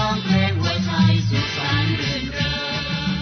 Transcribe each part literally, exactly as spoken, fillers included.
องเพลงหัวใจสุขสันต์รื่นเริง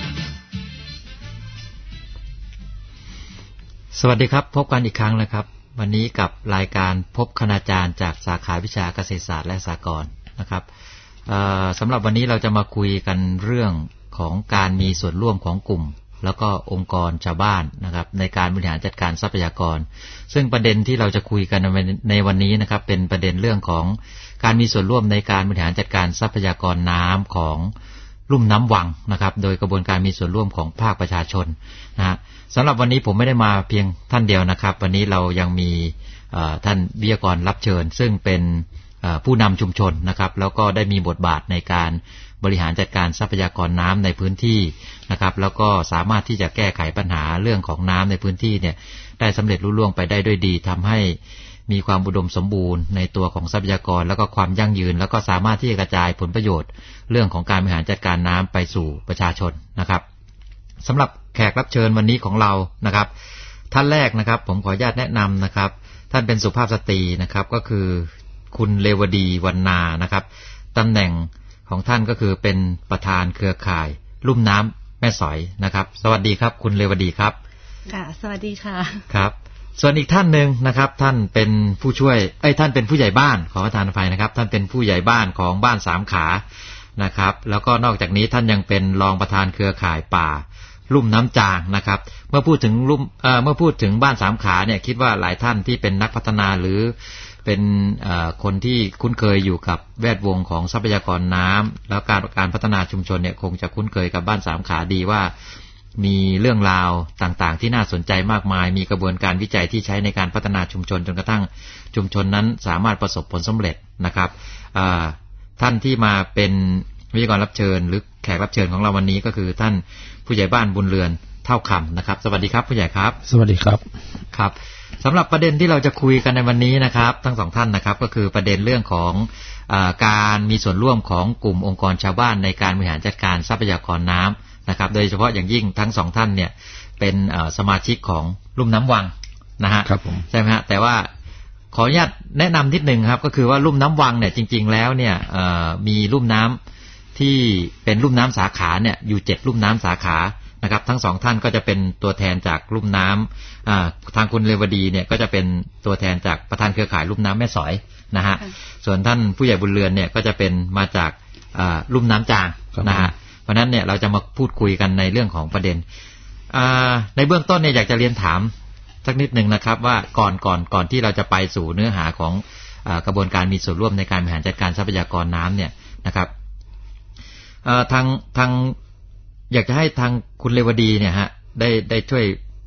สวัสดีครับพบกันอีกครั้งนะครับวันนี้กับรายการพบคณาจารย์จากสาขาวิชาเกษตรศาสตร์และสหกรณ์นะครับสำหรับวันนี้เราจะมาคุยกันเรื่องของการมีส่วนร่วมของกลุ่มแล้วก็องค์กรชาวบ้านนะครับในการบริหารจัดการทรัพยากรซึ่งประเด็นที่เราจะคุยกันในวันนี้นะครับเป็นประเด็นเรื่องของการมีส่วนร่วมในการบริหารจัดการทรัพยากรน้ำของลุ่มน้ำวังนะครับโดยกระบวนการมีส่วนร่วมของภาคประชาชนนะฮะสำหรับวันนี้ผมไม่ได้มาเพียงท่านเดียวนะครับวันนี้เรายังมีท่านวิทยากรรับเชิญซึ่งเป็นผู้นำชุมชนนะครับแล้วก็ได้มีบทบาทในการบริหารจัดการทรัพยากรน้ำในพื้นที่นะครับแล้วก็สามารถที่จะแก้ไขปัญหาเรื่องของน้ำในพื้นที่เนี่ยได้สำเร็จรุ่ล่วงไปได้ด้วยดีทำให้มีความอุดมสมบูรณ์ในตัวของทรัพยากรแล้วก็ความยั่งยืนแล้วก็สามารถที่จะกระจายผลประโยชน์เรื่องของการบริหารจัดการน้ำไปสู่ประชาชนนะครับสำหรับแขกรับเชิญวันนี้ของเรานะครับท่านแรกนะครับผมขออนุญาตแนะนำนะครับท่านเป็นสุภาพสตรีนะครับก็คือคุณเลวดีวรรณานะครับตำแหน่งของท่านก็คือเป็นประธานเครือข่ายลุ่มน้ำแม่สอยนะครับสวัสดีครับคุณเลวดีครับค่ะสวัสดีค่ะครับส่วนอีกท่านหนึ่งนะครับท่านเป็นผู้ช่วยเอ้ยท่านเป็นผู้ใหญ่บ้านขอประทานอภัยนะครับท่านเป็นผู้ใหญ่บ้านของบ้านสามขานะครับแล้วก็นอกจากนี้ท่านยังเป็นรองประธานเครือข่ายป่าลุ่มน้ำจางนะครับเมื่อพูดถึงลุ่มเอ่อเมื่อพูดถึงบ้านสามขาเนี่ยคิดว่าหลายท่านที่เป็นนักพัฒนาหรือเป็นคนที่คุ้นเคยอยู่กับแวดวงของทรัพยากรน้ำแล้วการการพัฒนาชุมชนเนี่ยคงจะคุ้นเคยกับบ้านสามขาดีว่ามีเรื่องราวต่างๆที่น่าสนใจมากมายมีกระบวนการวิจัยที่ใช้ในการพัฒนาชุมชนจนกระทั่งชุมชนนั้นสามารถประสบผลสำเร็จนะครับท่านที่มาเป็นวิทยากรรับเชิญหรือแขกรับเชิญของเราวันนี้ก็คือท่านผู้ใหญ่บ้านบุญเรือนเท่าคำนะครับสวัสดีครับผู้ใหญ่ครับสวัสดีครับครับสำหรับประเด็นที่เราจะคุยกันในวันนี้นะครับทั้งสองท่านนะครับก็คือประเด็นเรื่องของอาการมีส่วนร่วมของกลุ่มองค์กรชาวบ้านในการบริหารจัดการทรัพยากรน้ำนะครับโดยเฉพาะอย่างยิ่งทั้งสองท่านเนี่ยเป็นสมาชิกของลุ่มน้ำวังนะฮะครับผมใช่ไหมฮะแต่ว่าขออนุญาตแนะนำนิดนึงครับก็คือว่าลุ่มน้ำวังเนี่ยจริงๆแล้วเนี่ยมีลุ่มน้ำที่เป็นลุ่มน้ำสาขาเนี่ยอยู่เจ็ดลุ่มน้ำสาขานะครับทั้งสองท่านก็จะเป็นตัวแทนจากลุ่มน้ำทางคุณเรวดีเนี่ยก็จะเป็นตัวแทนจากประธานเครือข่ายลุ่มน้ำแม่สอยนะฮะส่วนท่านผู้ใหญ่บุญเรือนเนี่ยก็จะเป็นมาจากลุ่มน้ำจางนะฮะเพราะนั้นเนี่ยเราจะมาพูดคุยกันในเรื่องของประเด็นในเบื้องต้นเนี่ยอยากจะเรียนถามสักนิดนึงนะครับว่าก่อนก่อนก่อนที่เราจะไปสู่เนื้อหาของกระบวนการมีส่วนร่วมในการบริหารจัดการทรัพยากรน้ำเนี่ยนะครับทางทางอยากจะให้ทางคุณเรวดีเนี่ยฮะได้ได้ช่วย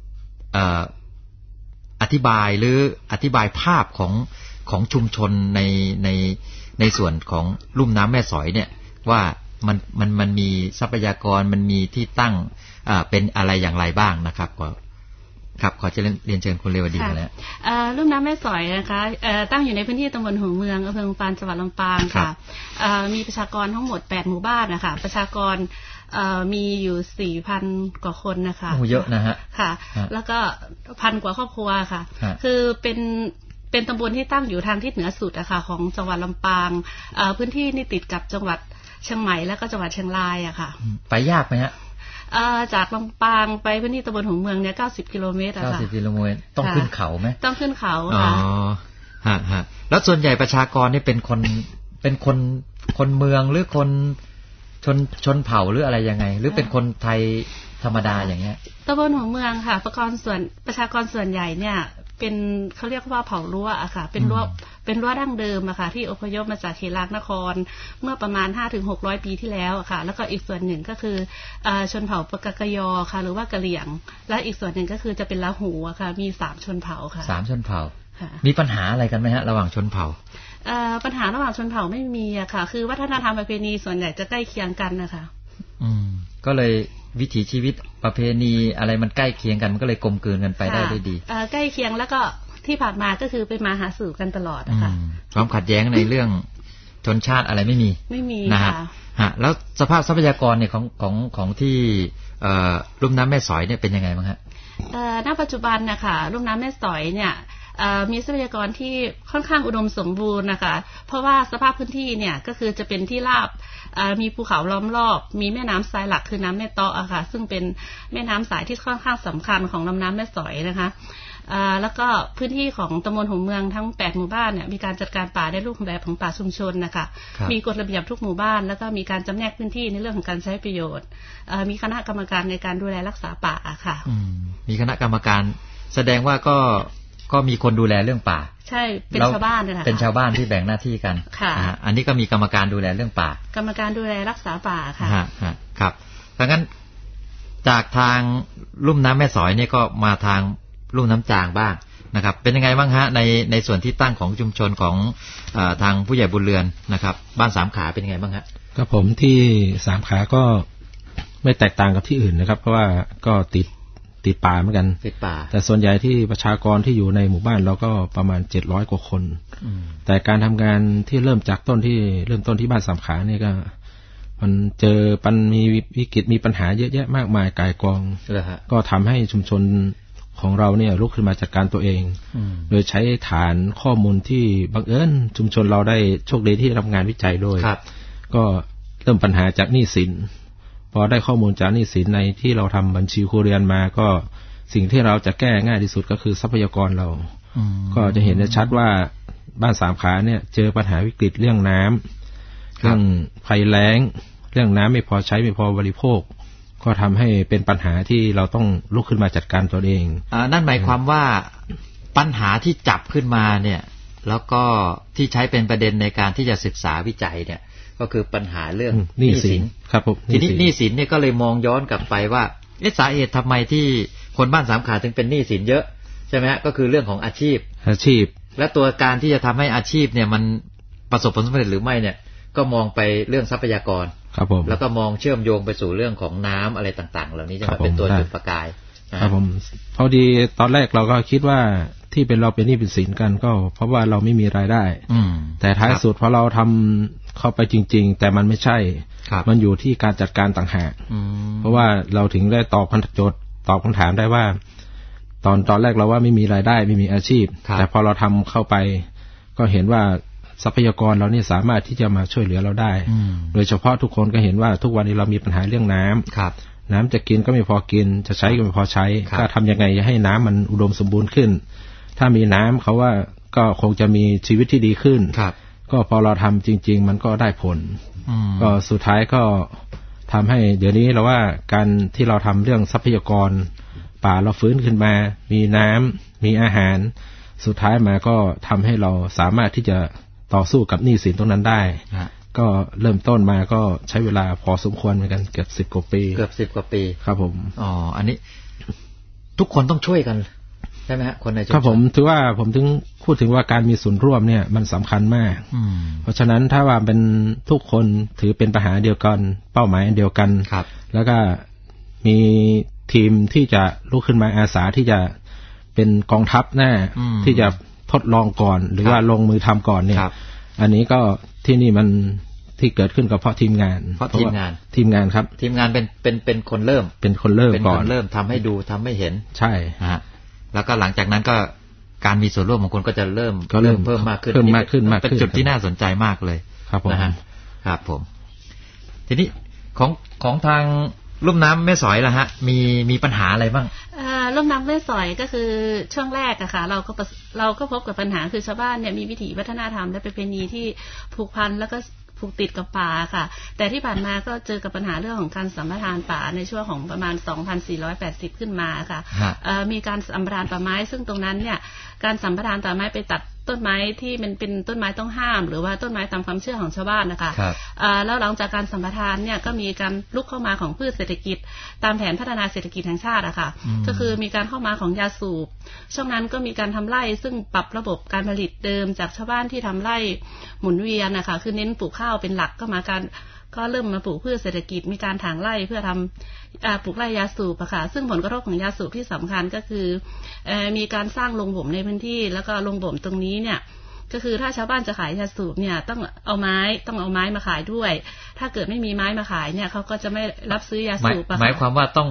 อธิบายหรืออธิบายภาพของของชุมชนในในในส่วนของลุ่มน้ำแม่สอยเนี่ยว่ามันมันมันมีทรัพยากรมันมีที่ตั้งเป็นอะไรอย่างไรบ้างนะครับก็ครับขอจะเรียนเชิญคุณเรวดีมาแล้วลุ่มน้ำแม่สอยนะคะตั้งอยู่ในพื้นที่ตำบลหัวเมืองอำเภอปานจังหวัดลำปางค่ะมีประชากรทั้งหมดแปดหมู่บ้านนะคะประชากรมีอยู่ สี่พัน กว่าคนนะคะโอ้เยอะนะฮะค่ะแล้วก็พันกว่าครอบครัวค่ะคือเป็นเป็นตำบลที่ตั้งอยู่ทางทิศเหนือสุดอะค่ะของจังหวัดลำปางพื้นที่นี่ติดกับจังหวัดเชียงใหม่แล้วก็จังหวัดเชียงรายอะค่ะไปยากไหมฮะจากลำปางไปพื้นที่ตำบลหัวเมืองเนี่ยเก้าสิบกิโลเมตรอะค่ะเก้าสิบกิโลเมตรต้องขึ้นเขาไหมต้องขึ้นเขาค่ะอ๋อฮะฮะแล้วส่วนใหญ่ประชากรนี่เป็นคนเป็นคนคนเมืองหรือคนชนชนเผ่าหรืออะไรยังไงหรือเป็นคนไทยธรรมดาอย่างเงี้ยตำบลหัวเมืองค่ะประชากรส่วนประชากรส่วนใหญ่เนี่ยเป็นเขาเรียกว่าเผ่ารั้วอะค่ะเป็นรั้วเป็นรั้วดั้งเดิมอะค่ะที่อพยพมาจากเขลางนครเมื่อประมาณ ห้าถึงหกร้อย ปีที่แล้วอะค่ะแล้วก็อีกส่วนหนึ่งก็คือชนเผ่าปกกยอค่ะหรือว่ากะเหรี่ยงและอีกส่วนหนึ่งก็คือจะเป็นละหูอะค่ะมีสามชนเผ่าค่ะสามชนเผ่ามีปัญหาอะไรกันไหมฮะระหว่างชนเผ่าปัญหาระหว่างชนเผ่าไม่มีอะค่ะคือวัฒนธรรมประเพณีส่วนใหญ่จะใกล้เคียงกันนะคะอืมก็เลยวิถีชีวิตประเพณีอะไรมันใกล้เคียงกันมันก็เลยกลมกลืนกันไปได้ด้วยดีใกล้เคียงแล้วก็ที่ผ่านมาก็คือไปมาหาสู่กันตลอดนะคะความขัดแย้งในเรื่องชนชาติอะไรไม่มีไม่มีนะฮะฮะแล้วสภาพทรัพยากรเนี่ยของของของที่ลุ่มน้ำแม่สอยเนี่ยเป็นยังไงบ้างฮะณปัจจุบันนะคะลุ่มน้ำแม่สอยเนี่ยมีทรัพยากรที่ค่อนข้างอุดมสมบูรณ์นะคะเพราะว่าสภาพพื้นที่เนี่ยก็คือจะเป็นที่ราบมีภูเขาล้อมรอบมีแม่น้ำสายหลักคือน้ำแม่เตาะอะค่ะซึ่งเป็นแม่น้ำสายที่ค่อนข้างสำคัญของลำน้ำแม่สอยนะคะแล้วก็พื้นที่ของตำบลหัวเมืองทั้งแปดหมู่บ้านเนี่ยมีการจัดการป่าในรูปแบบของป่าชุมชนนะคะมีกฎระเบียบทุกหมู่บ้านแล้วก็มีการจำแนกพื้นที่ในเรื่องของการใช้ประโยชน์มีคณะกรรมการในการดูแลรักษาป่าค่ะมีคณะกรรมการแสดงว่าก็ก็มีคนดูแลเรื่องป่าใช่เป็นชาวบ้านเลยค่ะเป็นชาวบ้านที่แบ่งหน้าที่กันค่ะอันนี้ก็มีกรรมการดูแลเรื่องป่ากรรมการดูแลรักษาป่าค่ะครับดังนั้นจากทางลุ่มน้ำแม่สอยเนี่ยก็มาทางลุ่มน้ำจางบ้างนะครับเป็นยังไงบ้างฮะในในส่วนที่ตั้งของชุมชนของอทางผู้ใหญ่บุญเรือนนะครับบ้านสามขาเป็นยังไงบ้างฮะครับผมที่สามขาก็ไม่แตกต่างกับที่อื่นนะครับเพราะว่าก็ติดติดป่าเหมือนกันติดป่าแต่ส่วนใหญ่ที่ประชากรที่อยู่ในหมู่บ้านเราก็ประมาณเจ็ดร้อยกว่าคนแต่การทำงานที่เริ่มจากต้นที่เริ่มต้นที่บ้านสามขาเนี่ยก็มันเจอปัญมีวิกฤตมีปัญหาเยอะแยะมากมายกายกองก็ทำให้ชุมชนของเราเนี่ยลุกขึ้นมาจัดการตัวเองโดยใช้ฐานข้อมูลที่บังเอิญชุมชนเราได้โชคดีที่ทำงานวิจัยโดยก็เริ่มปัญหาจากหนี้สินพอได้ข้อมูลจากหนี้สินในที่เราทำบัญชีครัวเรือนมาก็สิ่งที่เราจะแก้ง่ายที่สุดก็คือทรัพยากรเราก็จะเห็นได้ชัดว่าบ้านสามขาเนี่ยเจอปัญหาวิกฤตเรื่องน้ำเรื่องภัยแล้งเรื่องน้ำไม่พอใช้ไม่พอบริโภคก็ทำให้เป็นปัญหาที่เราต้องลุกขึ้นมาจัดการตัวเองอ่านั่นหมายความว่าปัญหาที่จับขึ้นมาเนี่ยแล้วก็ที่ใช้เป็นประเด็นในการที่จะศึกษาวิจัยเนี่ยก็คือปัญหาเรื่องหนี้สินครับผมทีนี้หนี้สินเนี่ยก็เลยมองย้อนกลับไปว่าเอ๊ะสาเหตุทำไมที่คนบ้านสามขาถึงเป็นหนี้สินเยอะใช่ไหมฮะก็คือเรื่องของอาชีพอาชีพและตัวการที่จะทำให้อาชีพเนี่ยมันประสบผลสำเร็จหรือไม่เนี่ยก็มองไปเรื่องทรัพยากรครับผมแล้วก็มองเชื่อมโยงไปสู่เรื่องของน้ำอะไรต่างๆเหล่านี้จะมาเป็นตัวจุดประกายครับผมพอดีตอนแรกเราก็คิดว่าที่เป็นเราเป็นหนี้เป็นสินกันก็เพราะว่าเราไม่มีรายได้แต่ท้ายสุดพอเราทำเข้าไปจริงๆแต่มันไม่ใช่มันอยู่ที่การจัดการต่างหากเพราะว่าเราถึงได้ตอบคำโจทย์ตอบคำถามได้ว่าตอนตอนแรกเราว่าไม่มีรายได้ไม่มีอาชีพแต่พอเราทำเข้าไปก็เห็นว่าทรัพยากรเราเนี่ยสามารถที่จะมาช่วยเหลือเราได้โดยเฉพาะทุกคนก็เห็นว่าทุกวันนี้เรามีปัญหาเรื่องน้ำน้ำจะกินก็ไม่พอกินจะใช้ก็ไม่พอใช้ก็ทำยังไงให้น้ำมันอุดมสมบูรณ์ขึ้นถ้ามีน้ำเขาว่าก็คงจะมีชีวิตที่ดีขึ้นก็พอเราทำจริงๆมันก็ได้ผลก็สุดท้ายก็ทำให้เดี๋ยวนี้เราว่าการที่เราทำเรื่องทรัพยากรป่าเราฟื้นขึ้นมามีน้ำมีอาหารสุดท้ายมาก็ทำให้เราสามารถที่จะต่อสู้กับหนี้สินตรงนั้นได้ก็เริ่มต้นมาก็ใช้เวลาพอสมควรเหมือนกันเกือบสิบกว่าปีเกือบสิบกว่าปีครับผมอ๋ออันนี้ทุกคนต้องช่วยกันใช่ไหมฮะคนในชุมชนครับผมถือว่าผมถึงพูดถึงว่าการมีส่วนร่วมเนี่ยมันสำคัญมากเพราะฉะนั้นถ้าว่าเป็นทุกคนถือเป็นปัญหาเดียวกันเป้าหมายเดียวกันแล้วก็มีทีมที่จะลุกขึ้นมาอาสาที่จะเป็นกองทัพหน้าที่จะทดลองก่อนหรือว่าลงมือทำก่อนเนี่ยอันนี้ก็ที่นี่มันที่เกิดขึ้นกับเพราะทีมงานเพราะทีมงานทีมงานครับทีมงานเป็นเป็นเป็นคนเริ่มเป็นคนเริ่มก่อนเป็นคนเริ่มทำให้ดูทำให้เห็นใช่ฮะแล้วก็หลังจากนั้นก็การมีส่วนร่วมของคนก็จะเริ่มเริ่มเพิ่มมากขึ้นเพิ่มมากขึ้นมากขึ้นเป็นจุดที่น่าสนใจมากเลยครับผมนะฮะครับผมทีนี้ของของทางลุ่มน้ำแม่สอยล่ะฮะมีมีปัญหาอะไรบ้างลุ่มน้ำแม่สอยก็คือช่วงแรกอะค่ะเราก็เราก็พบกับปัญหาคือชาวบ้านเนี่ยมีวิถีวัฒนธรรมและประเพณีที่ผูกพันแล้วก็ผูกติดกับป่าค่ะแต่ที่ผ่านมาก็เจอกับปัญหาเรื่องของการสัมปทานป่าในช่วงของประมาณ สองพันสี่ร้อยแปดสิบ ขึ้นมาค่ะมีการสัมปทานป่าไม้ซึ่งตรงนั้นเนี่ยการสัมปทานป่าไม้ไปตัดต้นไม้ที่มันเป็นต้นไม้ต้องห้ามหรือว่าต้นไม้ตามความเชื่อของชาวบ้านนะคะแล้วหลังจากการสัมปทานเนี่ยก็มีการลุกเข้ามาของพืชเศรษฐกิจตามแผนพัฒนาเศรษฐกิจแห่งชาติอะค่ะก็คือมีการเข้ามาของยาสูบช่วงนั้นก็มีการทำไร่ซึ่งปรับระบบการผลิตเดิมจากชาวบ้านที่ทำไร่หมุนเวียนนะคะคือเน้นปลูกข้าวเป็นหลักก็มาการก็เริ่มมาปลูกพืชเศรษฐกิจมีการถางไร่เพื่อทำปลูกไร่ยาสูบอะค่ะซึ่งผลกระทบของยาสูบที่สำคัญก็คือมีการสร้างโรงบ่มในพื้นที่แล้วก็โรงบ่มตรงนี้เนี่ยก็คือถ้าชาวบ้านจะขายยาสูบเนี่ยต้องเอาไม้ต้องเอาไม้มาขายด้วยถ้าเกิดไม่มีไม้มาขายเนี่ยเขาก็จะไม่รับซื้อยาสูบหมายความว่าต้อง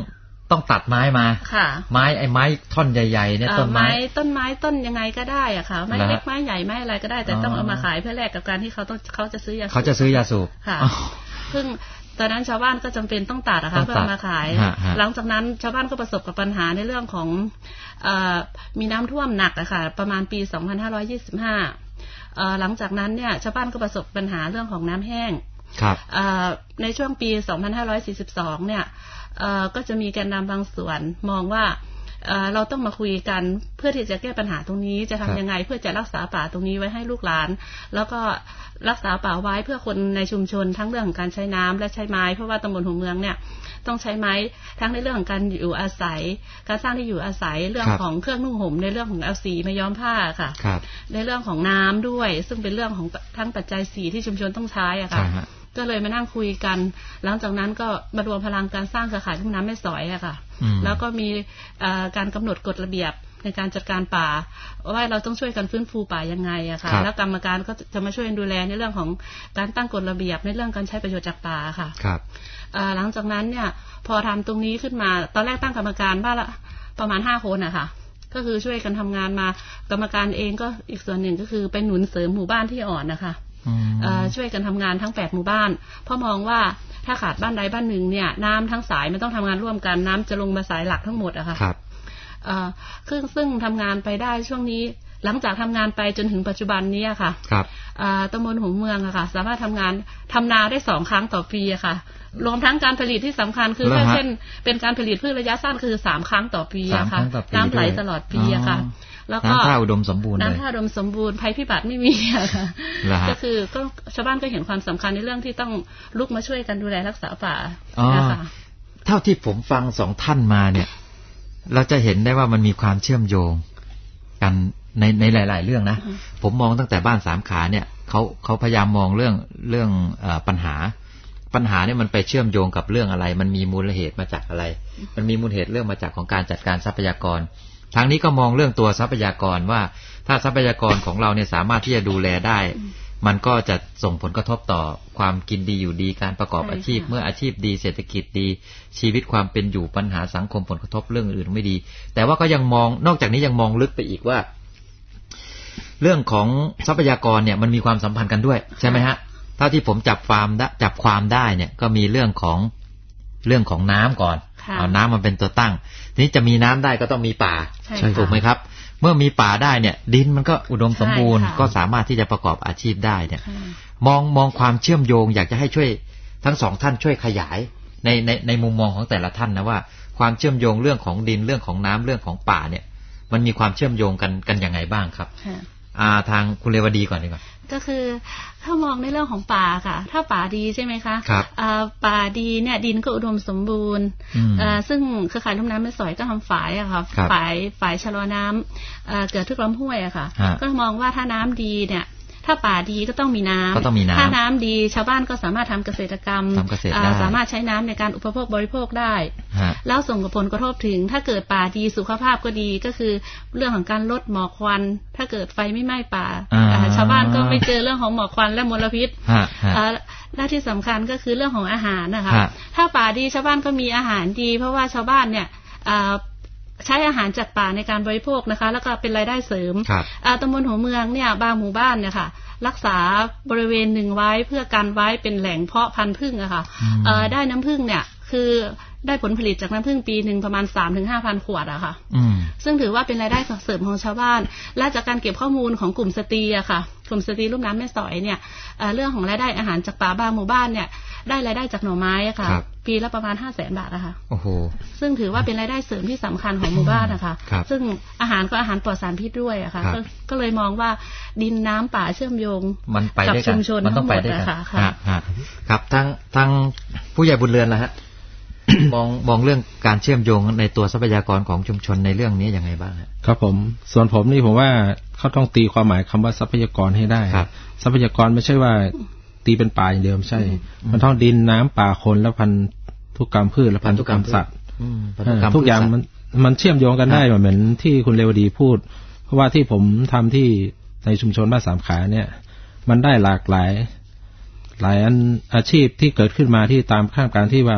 ต้องตัดไม้มาไม้ไอ้ไม้ท่อนใหญ่ๆเนี่ยต้นไม้ต้นไม้ต้นยังไงก็ได้อ่ะค่ะไม้เล็กไม้ใหญ่ไม้อะไรก็ได้แต่ต้องเอามาขายเพื่อแลกกับการที่เขาต้องเขาจะซื้อยาสูบเขาจะซื้อยาสูบค่ะซึ่งตอนนั้นชาวบ้านก็จำเป็นต้องตัดนะคะเพื่อมาขายหลังจากนั้นชาวบ้านก็ประสบกับปัญหาในเรื่องของมีน้ำท่วมหนักอะค่ะประมาณปีสองพันห้าร้อยยี่สิบห้าหลังจากนั้นเนี่ยชาวบ้านก็ประสบปัญหาเรื่องของน้ำแห้งในช่วงปีสองพันห้าร้อยสี่สิบสองเนี่ยก็จะมีแกนนำบางส่วนมองว่าเราต้องมาคุยกันเพื่อที่จะแก้ปัญหาตรงนี้จะทำยังไงเพื่อจะรักษาป่าตรงนี้ไว้ให้ลูกหลานแล้วก็รักษาป่าไว้เพื่อคนในชุมชนทั้งเรื่องของการใช้น้ำและใช้ไม้เพราะว่าตำบลหัวเมืองเนี่ยต้องใช้ไม้ทั้งในเรื่องของการอยู่อาศัยการสร้างที่อยู่อาศัยเรื่องของเครื่องนุ่งห่มในเรื่องของเอาสีมาย้อมผ้าค่ะในเรื่องของน้ำด้วยซึ่งเป็นเรื่องของทั้งปัจจัยสี่ที่ชุมชนต้องใช้อะค่ะก็เลยมานั่งคุยกันหลังจากนั้นก็มารวมพลังการสร้างเครือข่ายลุ่มน้ำแม่สอยอะค่ะแล้วก็มีการกำหนดกฎระเบียบในการจัดการป่าว่าเราต้องช่วยกันฟื้นฟูป่ายังไงอะค่ะแล้วกรรมการก็จะมาช่วยดูแลในเรื่องของการตั้งกฎระเบียบในเรื่องการใช้ประโยชน์จากป่าค่ะหลังจากนั้นเนี่ยพอทำตรงนี้ขึ้นมาตอนแรกตั้งกรรมการบ้านละประมาณห้าคนอะค่ะก็คือช่วยกันทำงานมากรรมการเองก็อีกส่วนหนึ่งก็คือไปหนุนเสริมหมู่บ้านที่อ่อนนะคะช่วยกันทำงานทั้งแปดหมู่บ้านเพราะมองว่าถ้าขาดบ้านใดบ้านหนึ่งเนี่ยน้ำทั้งสายมันต้องทำงานร่วมกันน้ำจะลงมาสายหลักทั้งหมดอะค่ะครับซึ่งซึ่งทำงานไปได้ช่วงนี้หลังจากทำงานไปจนถึงปัจจุบันนี้ค่ะครับตำบลหัวเมืองอะค่ะสามารถทำงานทำนาได้สองครั้งต่อปีอะค่ะรวมทั้งการผลิตที่สำคัญคือเช่นเป็นการผลิตพืชระยะสั้นคือสามครั้งต่อปีอะค่ะน้ำไหลตลอดปีอะค่ะแล้วก็น้ำท่าอุดมสมบูรณ์น้ำท่าอุดมสมบูรณ์ภัยพิบัติไม่มีอะค่ะก็คือก็ชาวบ้านก็เห็นความสำคัญในเรื่องที่ต้องลุกมาช่วยกันดูแลรักษาป่านะคะเท่าที่ผมฟังสองท่านมาเนี่ยเราจะเห็นได้ว่ามันมีความเชื่อมโยงกันในในหลายๆเรื่องนะผมมองตั้งแต่บ้านสามขาเนี่ยเขาเขาพยายามมองเรื่องเรื่องปัญหาปัญหาเนี่ยมันไปเชื่อมโยงกับเรื่องอะไรมันมีมูลเหตุมาจากอะไรมันมีมูลเหตุเรื่องมาจากของการจัดการทรัพยากรทางนี้ก็มองเรื่องตัวทรัพยากรว่าถ้าทรัพยากรของเราเนี่ยสามารถที่จะดูแลได้มันก็จะส่งผลกระทบต่อความกินดีอยู่ดีการประกอบอาชีพเมื่ออาชีพดีเศรษฐกิจดีชีวิตความเป็นอยู่ปัญหาสังคมผลกระทบเรื่องอื่นไม่ดีแต่ว่าก็ยังมองนอกจากนี้ยังมองลึกไปอีกว่าเรื่องของทรัพยากรเนี่ยมันมีความสัมพันธ์กันด้วยใช่ไหมฮะเท่าที่ผมจับความจับความได้เนี่ยก็มีเรื่องของเรื่องของน้ำก่อนเอาน้ำมันเป็นตัวตั้งทีนี้จะมีน้ำได้ก็ต้องมีป่าถูกไหมครับเมื่อมีป่าได้เนี่ยดินมันก็อุดมสมบูรณ์ก็สามารถที่จะประกอบอาชีพได้เนี่ยมองมองความเชื่อมโยงอยากจะให้ช่วยทั้งสองท่านช่วยขยายในในในมุมมองของแต่ละท่านนะว่าความเชื่อมโยงเรื่องของดินเรื่องของน้ำเรื่องของป่าเนี่ยมันมีความเชื่อมโยงกันกันยังไงบ้างครับอ่าทางคุณเรวดีก่อนดีกว่าก็คือถ้ามองในเรื่องของป่าค่ะถ้าป่าดีใช่ไหมคะครับป่าดีเนี่ยดินก็อุดมสมบูรณ์ซึ่งเครือข่ายลุ่มน้ำแม่สอยก็ทำฝายอะค่ะฝายฝายชะลอน้ำเกิดทุกลำห้วยอะค่ะก็มองว่าถ้าน้ำดีเนี่ยถ้าป่าดีก็ต้องมีน้ำถ้าน้ำดีชาวบ้านก็สามารถทำเกษตรกรรมสามารถใช้น้ำในการอุปโภคบริโภคได้แล้วส่งผลกระทบถึงถ้าเกิดป่าดีสุขภาพก็ดีก็คือเรื่องของการลดหมอกควันถ้าเกิดไฟไม่ไหม้ป่าชาวบ้านก็ไม่เจอเรื่องของหมอกควันและมลพิษและที่สำคัญก็คือเรื่องของอาหารนะคะถ้าป่าดีชาวบ้านก็มีอาหารดีเพราะว่าชาวบ้านเนี่ยใช้อาหารจากป่าในการบริโภคนะคะแล้วก็เป็นรายได้เสริมตำบลหัวเมืองเนี่ยบางหมู่บ้านเนี่ยค่ะรักษาบริเวณหนึ่งไว้เพื่อการไว้เป็นแหล่งเพาะพันธุ์ผึ้งอะค่ะได้น้ำผึ้งเนี่ยคือได้ผลผลิตจากน้ำผึ้งปีหนึ่งประมาณ สามถึงห้าพัน ขวดอะค่ะซึ่งถือว่าเป็นรายได้เสริมของชาวบ้านและจากการเก็บข้อมูลของกลุ่มสตรีอะค่ะกลุ่มสตรีลุ่มน้ำแม่สอยเนี่ยเรื่องของรายได้อาหารจากป่าบางหมู่บ้านเนี่ยได้รายได้จากหน่อไม้อะค่ะปีละประมาณ ห้าแสน บาทอะค่ะโอ้โหซึ่งถือว่าเป็นรายได้เสริมที่สำคัญของหมู่บ้านนะคะซึ่งอาหารก็อาหารปลอดสารพิษด้วยอะค่ะก็เลยมองว่าดินน้ำป่าเชื่อมโยงกับชุมชนทั้งหมดอะค่ะครับทั้งทั้งผู้ใหญ่บุญเรือนนะฮะ มองมองเรื่องการเชื่อมโยงในตัวทรัพยากรของชุมชนในเรื่องนี้ยังไงบ้างครับผมส่วนผมนี่ผมว่าเขาต้องตีความหมายคำว่าทรัพยากรให้ได้ทรัพยากรไม่ใช่ว่าตีเป็นป่าอย่างเดียวไม่ใช่มันต้องดินน้ำป่าคนและพันธุกรรมพืชและพันธุกรรมสัตว์ทุกอย่างมันมันเชื่อมโยงกันได้เหมือนที่คุณเรวดีพูดเพราะว่าที่ผมทำที่ในชุมชนบ้านสามขาเนี่ยมันได้หลากหลายหลายอาชีพที่เกิดขึ้นมาที่ตามข้ามการที่ว่า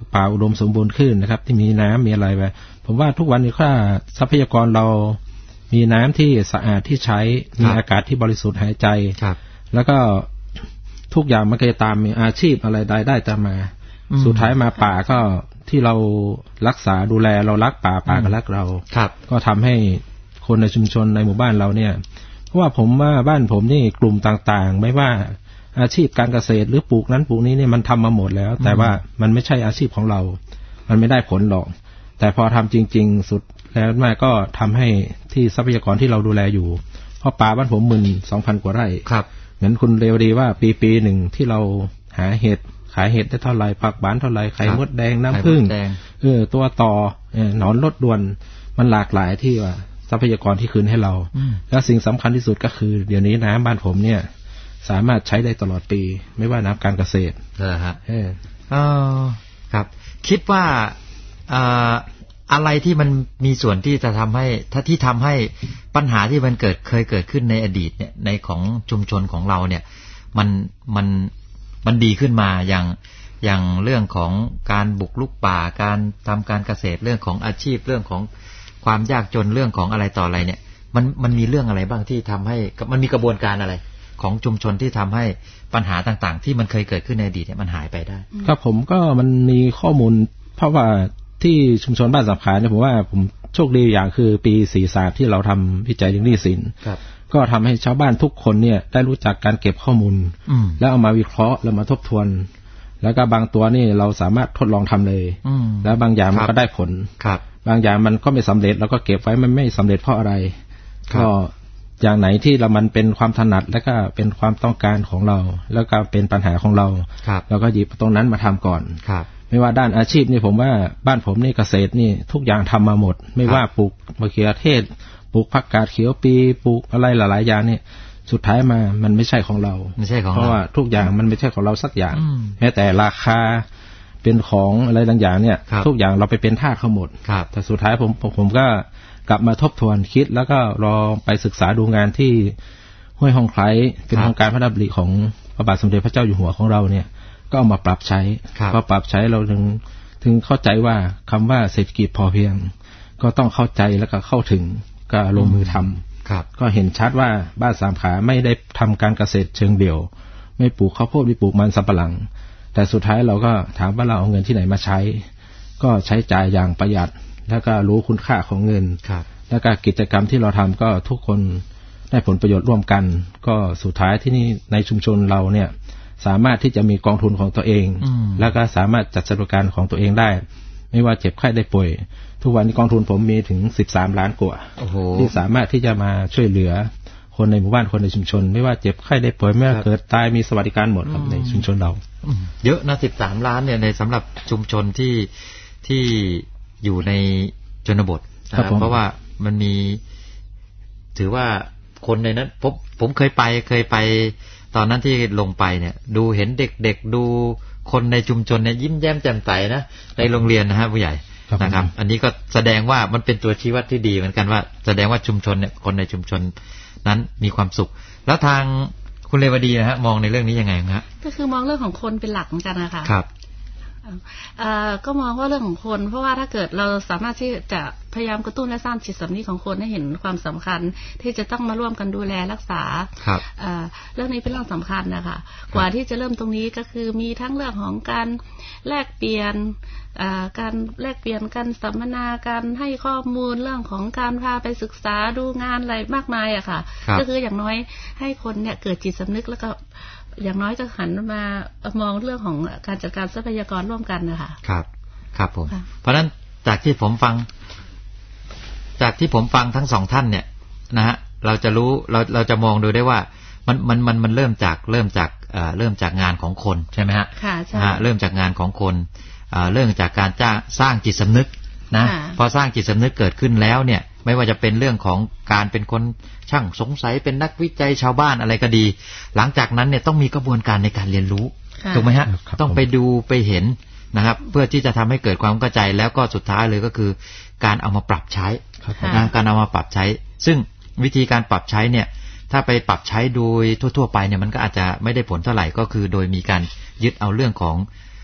ป่าอุดมสมบูรณ์ขึ้นนะครับที่มีน้ำมีอะไรไปผมว่าทุกวันนี้ค่าทรัพยากรเรามีน้ำที่สะอาดที่ใช้มีอากาศที่บริสุทธิ์หายใจแล้วก็ทุกอย่างมันก็จะตามมีอาชีพอะไรได้ได้ตามมาสุดท้ายมาป่าก็ที่เรารักษาดูแลเรารักป่าป่าก็รักเราก็ทำให้คนในชุมชนในหมู่บ้านเราเนี่ยเพราะว่าผมว่าบ้านผมนี่กลุ่มต่างๆไม่ว่าอาชีพการเกษตรหรือปลูกนั้นปลูกนี้เนี่ยมันทำมาหมดแล้วแต่ว่ามันไม่ใช่อาชีพของเรามันไม่ได้ผลหรอกแต่พอทำจริงๆสุดแล้วมาก็ทำให้ที่ทรัพยากรที่เราดูแลอยู่เพราะป่าบ้านผมหมื่นสองพันกว่าไร่เหมือนคุณเรวดีว่าปีปีหนึ่งที่เราหาเห็ดขายเห็ดได้เท่าไหร่ผักหวานเท่าไหร่ไข่มดแดงน้ำผึ้งเออตัวต่อหนอนรดด่วนมันหลากหลายที่ว่าทรัพยากรที่คืนให้เราแล้วสิ่งสำคัญที่สุดก็คือเดี๋ยวนี้น้ำบ้านผมเนี่ยสามารถใช้ได้ตลอดปีไม่ว่าน้ำการเกษตรเหรอฮะเอออ๋อครับคิดว่าอ่าอะไรที่มันมีส่วนที่จะทำให้ถ้าที่ทำให้ปัญหาที่มันเกิดเคยเกิดขึ้นในอดีตเนี่ยในของชุมชนของเราเนี่ยมันมันมันดีขึ้นมาอย่างอย่างเรื่องของการบุกรุกป่าการทำการเกษตรเรื่องของอาชีพเรื่องของความยากจนเรื่องของอะไรต่ออะไรเนี่ยมันมันมีเรื่องอะไรบ้างที่ทำให้มันมีกระบวนการอะไรของชุมชนที่ทำให้ปัญหาต่างๆที่มันเคยเกิดขึ้นในอดีตเนี่ยมันหายไปได้ครับผมก็มันมีข้อมูลเพราะว่าที่ชุมชนบ้านสับขาเนี่ยผมว่าผมโชคดีอย่างคือปีสี่สิบสามที่เราทำวิจัยเรื่องหนี้สินก็ทำให้ชาวบ้านทุกคนเนี่ยได้รู้จักการเก็บข้อมูลแล้วเอามาวิเคราะห์แล้วมาทบทวนแล้วก็บางตัวนี่เราสามารถทดลองทำเลยแล้วบางอย่างมันก็ได้ผลบางอย่างมันก็ไม่สำเร็จแล้วก็เก็บไว้มันไม่สำเร็จเพราะอะไรก็อย่างไหนที่เรามันเป็นความถนัดแล้วก็เป็นความต้องการของเราแล้วก็เป็นปัญหาของเราเราก็หยิบตรงนั้นมาทำก่อนไม่ว่าด้านอาชีพนี่ผมว่าบ้านผมนี่เกษตรนี่ทุกอย่างทำมาหมดไม่ว่าปลูกมะเขือเทศปลูกผักกาดเขียวปีปลูกอะไรหลายๆอย่างนี่สุดท้ายมามันไม่ใช่ของเราไม่ใช่ของเราเพราะว่าทุกอย่างมันไม่ใช่ของเราสักอย่างแม้แต่ราคาเป็นของอะไรต่างอย่างเนี่ยทุกอย่างเราไปเป็นทาสเขาหมดแต่สุดท้ายผมผมก็กลับมาทบทวนคิดแล้วก็ลองไปศึกษาดูงานที่ห้วยหองไคล้เป็นโครงการพระดำริของพระบาทสมเด็จพระเจ้าอยู่หัวของเราเนี่ยก็เอามาปรับใช้พอปรับใช้เราถึงถึงเข้าใจว่าคำว่าเศรษฐกิจพอเพียงก็ต้องเข้าใจแล้วก็เข้าถึงก็ลงมือทำก็เห็นชัดว่าบ้านสามขาไม่ได้ทำการเกษตรเชิงเดี่ยวไม่ปลูกข้าวโพดไม่ปลูกมันสำปะหลังแต่สุดท้ายเราก็ถามว่าเราเอาเงินที่ไหนมาใช้ก็ใช้จ่ายอย่างประหยัดแล้วก็รู้คุณค่าของเงินแล้วก็กิจกรรมที่เราทำก็ทุกคนได้ผลประโยชน์ร่วมกันก็สุดท้ายที่นี่ในชุมชนเราเนี่ยสามารถที่จะมีกองทุนของตัวเองแล้วก็สามารถจัดสวัสดิการของตัวเองได้ไม่ว่าเจ็บไข้ได้ป่วยทุกวันนี้กองทุนผมมีถึงสิบสามล้านกว่าที่สามารถที่จะมาช่วยเหลือคนในหมู่บ้านคนในชุมชนไม่ว่าเจ็บไข้ได้ป่วยไม่ว่าเกิดตายมีสวัสดิการหมดครับในชุมชนเราเยอะนะสิบสามล้านเนี่ยในสำหรับชุมชนที่ที่อยู่ในชนบทเพราะว่ามันมีถือว่าคนในนั้นผมผมเคยไปเคยไปตอนนั้นที่ลงไปเนี่ยดูเห็นเด็กๆดูคนในชุมชนเนี่ยยิ้มแย้มแจ่มใสนะในโรงเรียนนะฮะผู้ใหญ่นะครับอันนี้ก็แสดงว่ามันเป็นตัวชี้วัดที่ดีเหมือนกันว่าแสดงว่าชุมชนเนี่ยคนในชุมชนนั้นมีความสุขแล้วทางคุณเรวดีนะฮะมองในเรื่องนี้ยังไงครับก็คือมองเรื่องของคนเป็นหลักเหมือนกันนะคะครับก็มองว่าเรื่องของคนเพราะว่าถ้าเกิดเราสามารถที่จะพยายามกระตุ้นและสร้างจิตสำนึกของคนให้เห็นความสำคัญที่จะต้องมาร่วมกันดูแลรักษาเรื่องนี้เป็นเรื่องสำคัญนะคะกว่าที่จะเริ่มตรงนี้ก็คือมีทั้งเรื่องของการแลกเปลี่ยนการแลกเปลี่ยนกันสัมมนาการให้ข้อมูลเรื่องของการพาไปศึกษาดูงานอะไรมากมายอะค่ะก็คืออย่างน้อยให้คนเนี่ยเกิดจิตสำนึกแล้วก็อย่างน้อยก็หันมามองเรื่องของการจัดการทรัพยากรร่วมกันนะคะครับครับผมเพราะฉะนั้นจากที่ผมฟังจากที่ผมฟังทั้งสองท่านเนี่ยนะฮะเราจะรู้เราเราจะมองดูได้ว่ามันมันมันมันเริ่มจากเริ่มจากเอ่อเริ่มจากงานของคนใช่ไหมฮะค่ะใช่เริ่มจากงานของคนเอ่อเริ่มจากการจ้างสร้างจิตสำนึกนะพอสร้างจิตสำนึกเกิดขึ้นแล้วเนี่ยไม่ว่าจะเป็นเรื่องของการเป็นคนช่างสงสัยเป็นนักวิจัยชาวบ้านอะไรก็ดีหลังจากนั้นเนี่ยต้องมีกระบวนการในการเรียนรู้ถูกไหมฮะต้องไปดูไปเห็นนะครับเพื่อที่จะทำให้เกิดความเข้าใจแล้วก็สุดท้ายเลยก็คือการเอามาปรับใช้นะการเอามาปรับใช้ซึ่งวิธีการปรับใช้เนี่ยถ้าไปปรับใช้โดยทั่วๆไปเนี่ยมันก็อาจจะไม่ได้ผลเท่าไหร่ก็คือโดยมีการยึดเอาเรื่องของ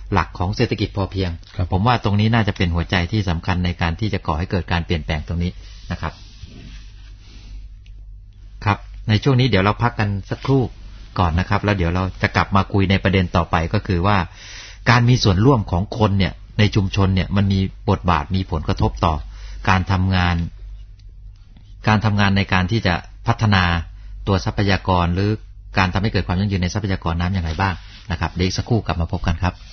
หลักของเศรษฐกิจพอเพียงผมว่าตรงนี้น่าจะเป็นหัวใจที่สำคัญในการที่จะก่อให้เกิดการเปลี่ยนแปลงตรงนี้นะครับครับในช่วงนี้เดี๋ยวเราพักกันสักครู่ก่อนนะครับแล้วเดี๋ยวเราจะกลับมาคุยในประเด็นต่อไปก็คือว่าการมีส่วนร่วมของคนเนี่ยในชุมชนเนี่ยมันมีบทบาทมีผลกระทบต่อการทำงานการทำงานในการที่จะพัฒนาตัวทรัพยากรหรือการทำให้เกิดความยั่งยืนในทรัพยากรน้ำอย่างไรบ้างนะครับเดี๋ยวสักครู่กลับมาพบกันครับ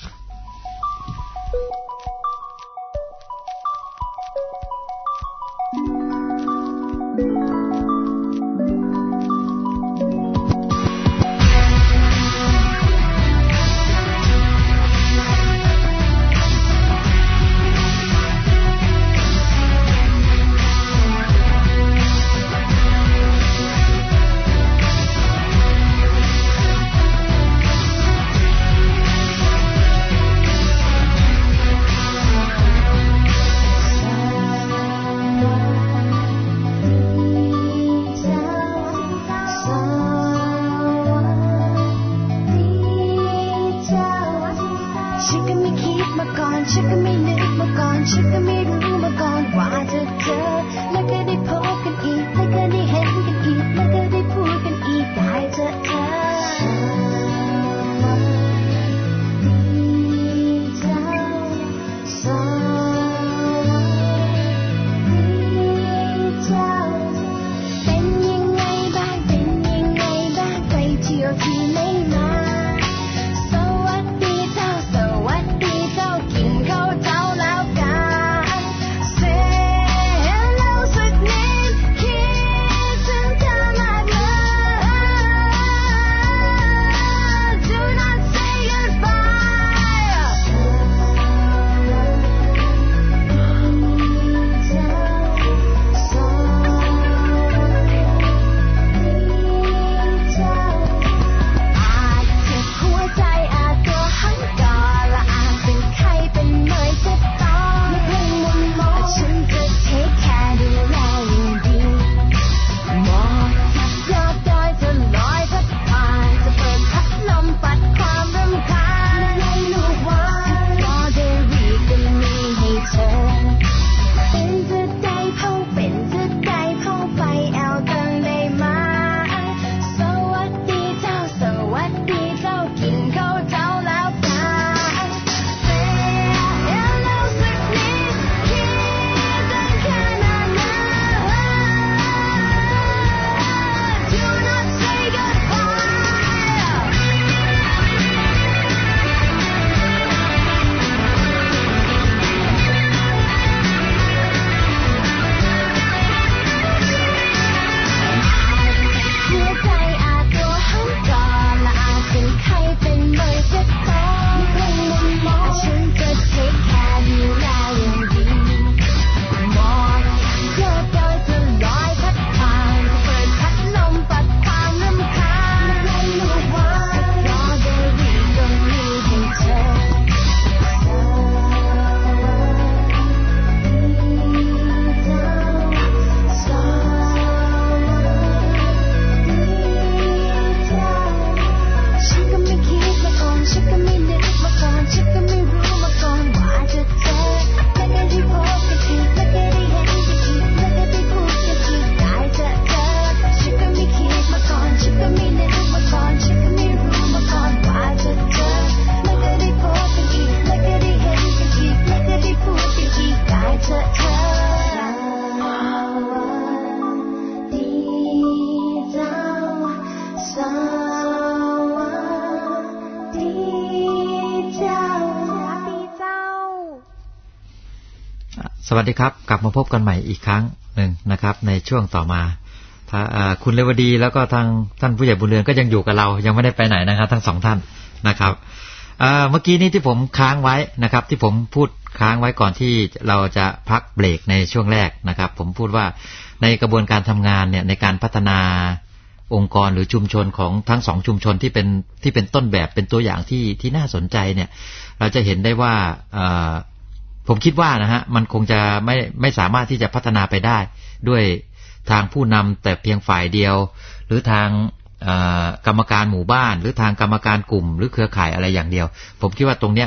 สวัสดีครับกลับมาพบกันใหม่อีกครั้งหนึ่งนะครับในช่วงต่อมาคุณเลวดีแล้วก็ทางท่านผู้ใหญ่บุญเรือนก็ยังอยู่กับเรายังไม่ได้ไปไหนนะครับทั้งสองท่านนะครับเมื่อกี้นี้ที่ผมค้างไว้นะครับที่ผมพูดค้างไว้ก่อนที่เราจะพักเบรกในช่วงแรกนะครับผมพูดว่าในกระบวนการทำงานเนี่ยในการพัฒนาองค์กรหรือชุมชนของทั้งสองชุมชนที่เป็นที่เป็นต้นแบบเป็นตัวอย่างที่ที่น่าสนใจเนี่ยเราจะเห็นได้ว่าผมคิดว่านะฮะมันคงจะไม่ไม่สามารถที่จะพัฒนาไปได้ด้วยทางผู้นำแต่เพียงฝ่ายเดียวหรือทางกรรมการหมู่บ้านหรือทางกรรมการกลุ่มหรือเครือข่ายอะไรอย่างเดียวผมคิดว่าตรงเนี้ย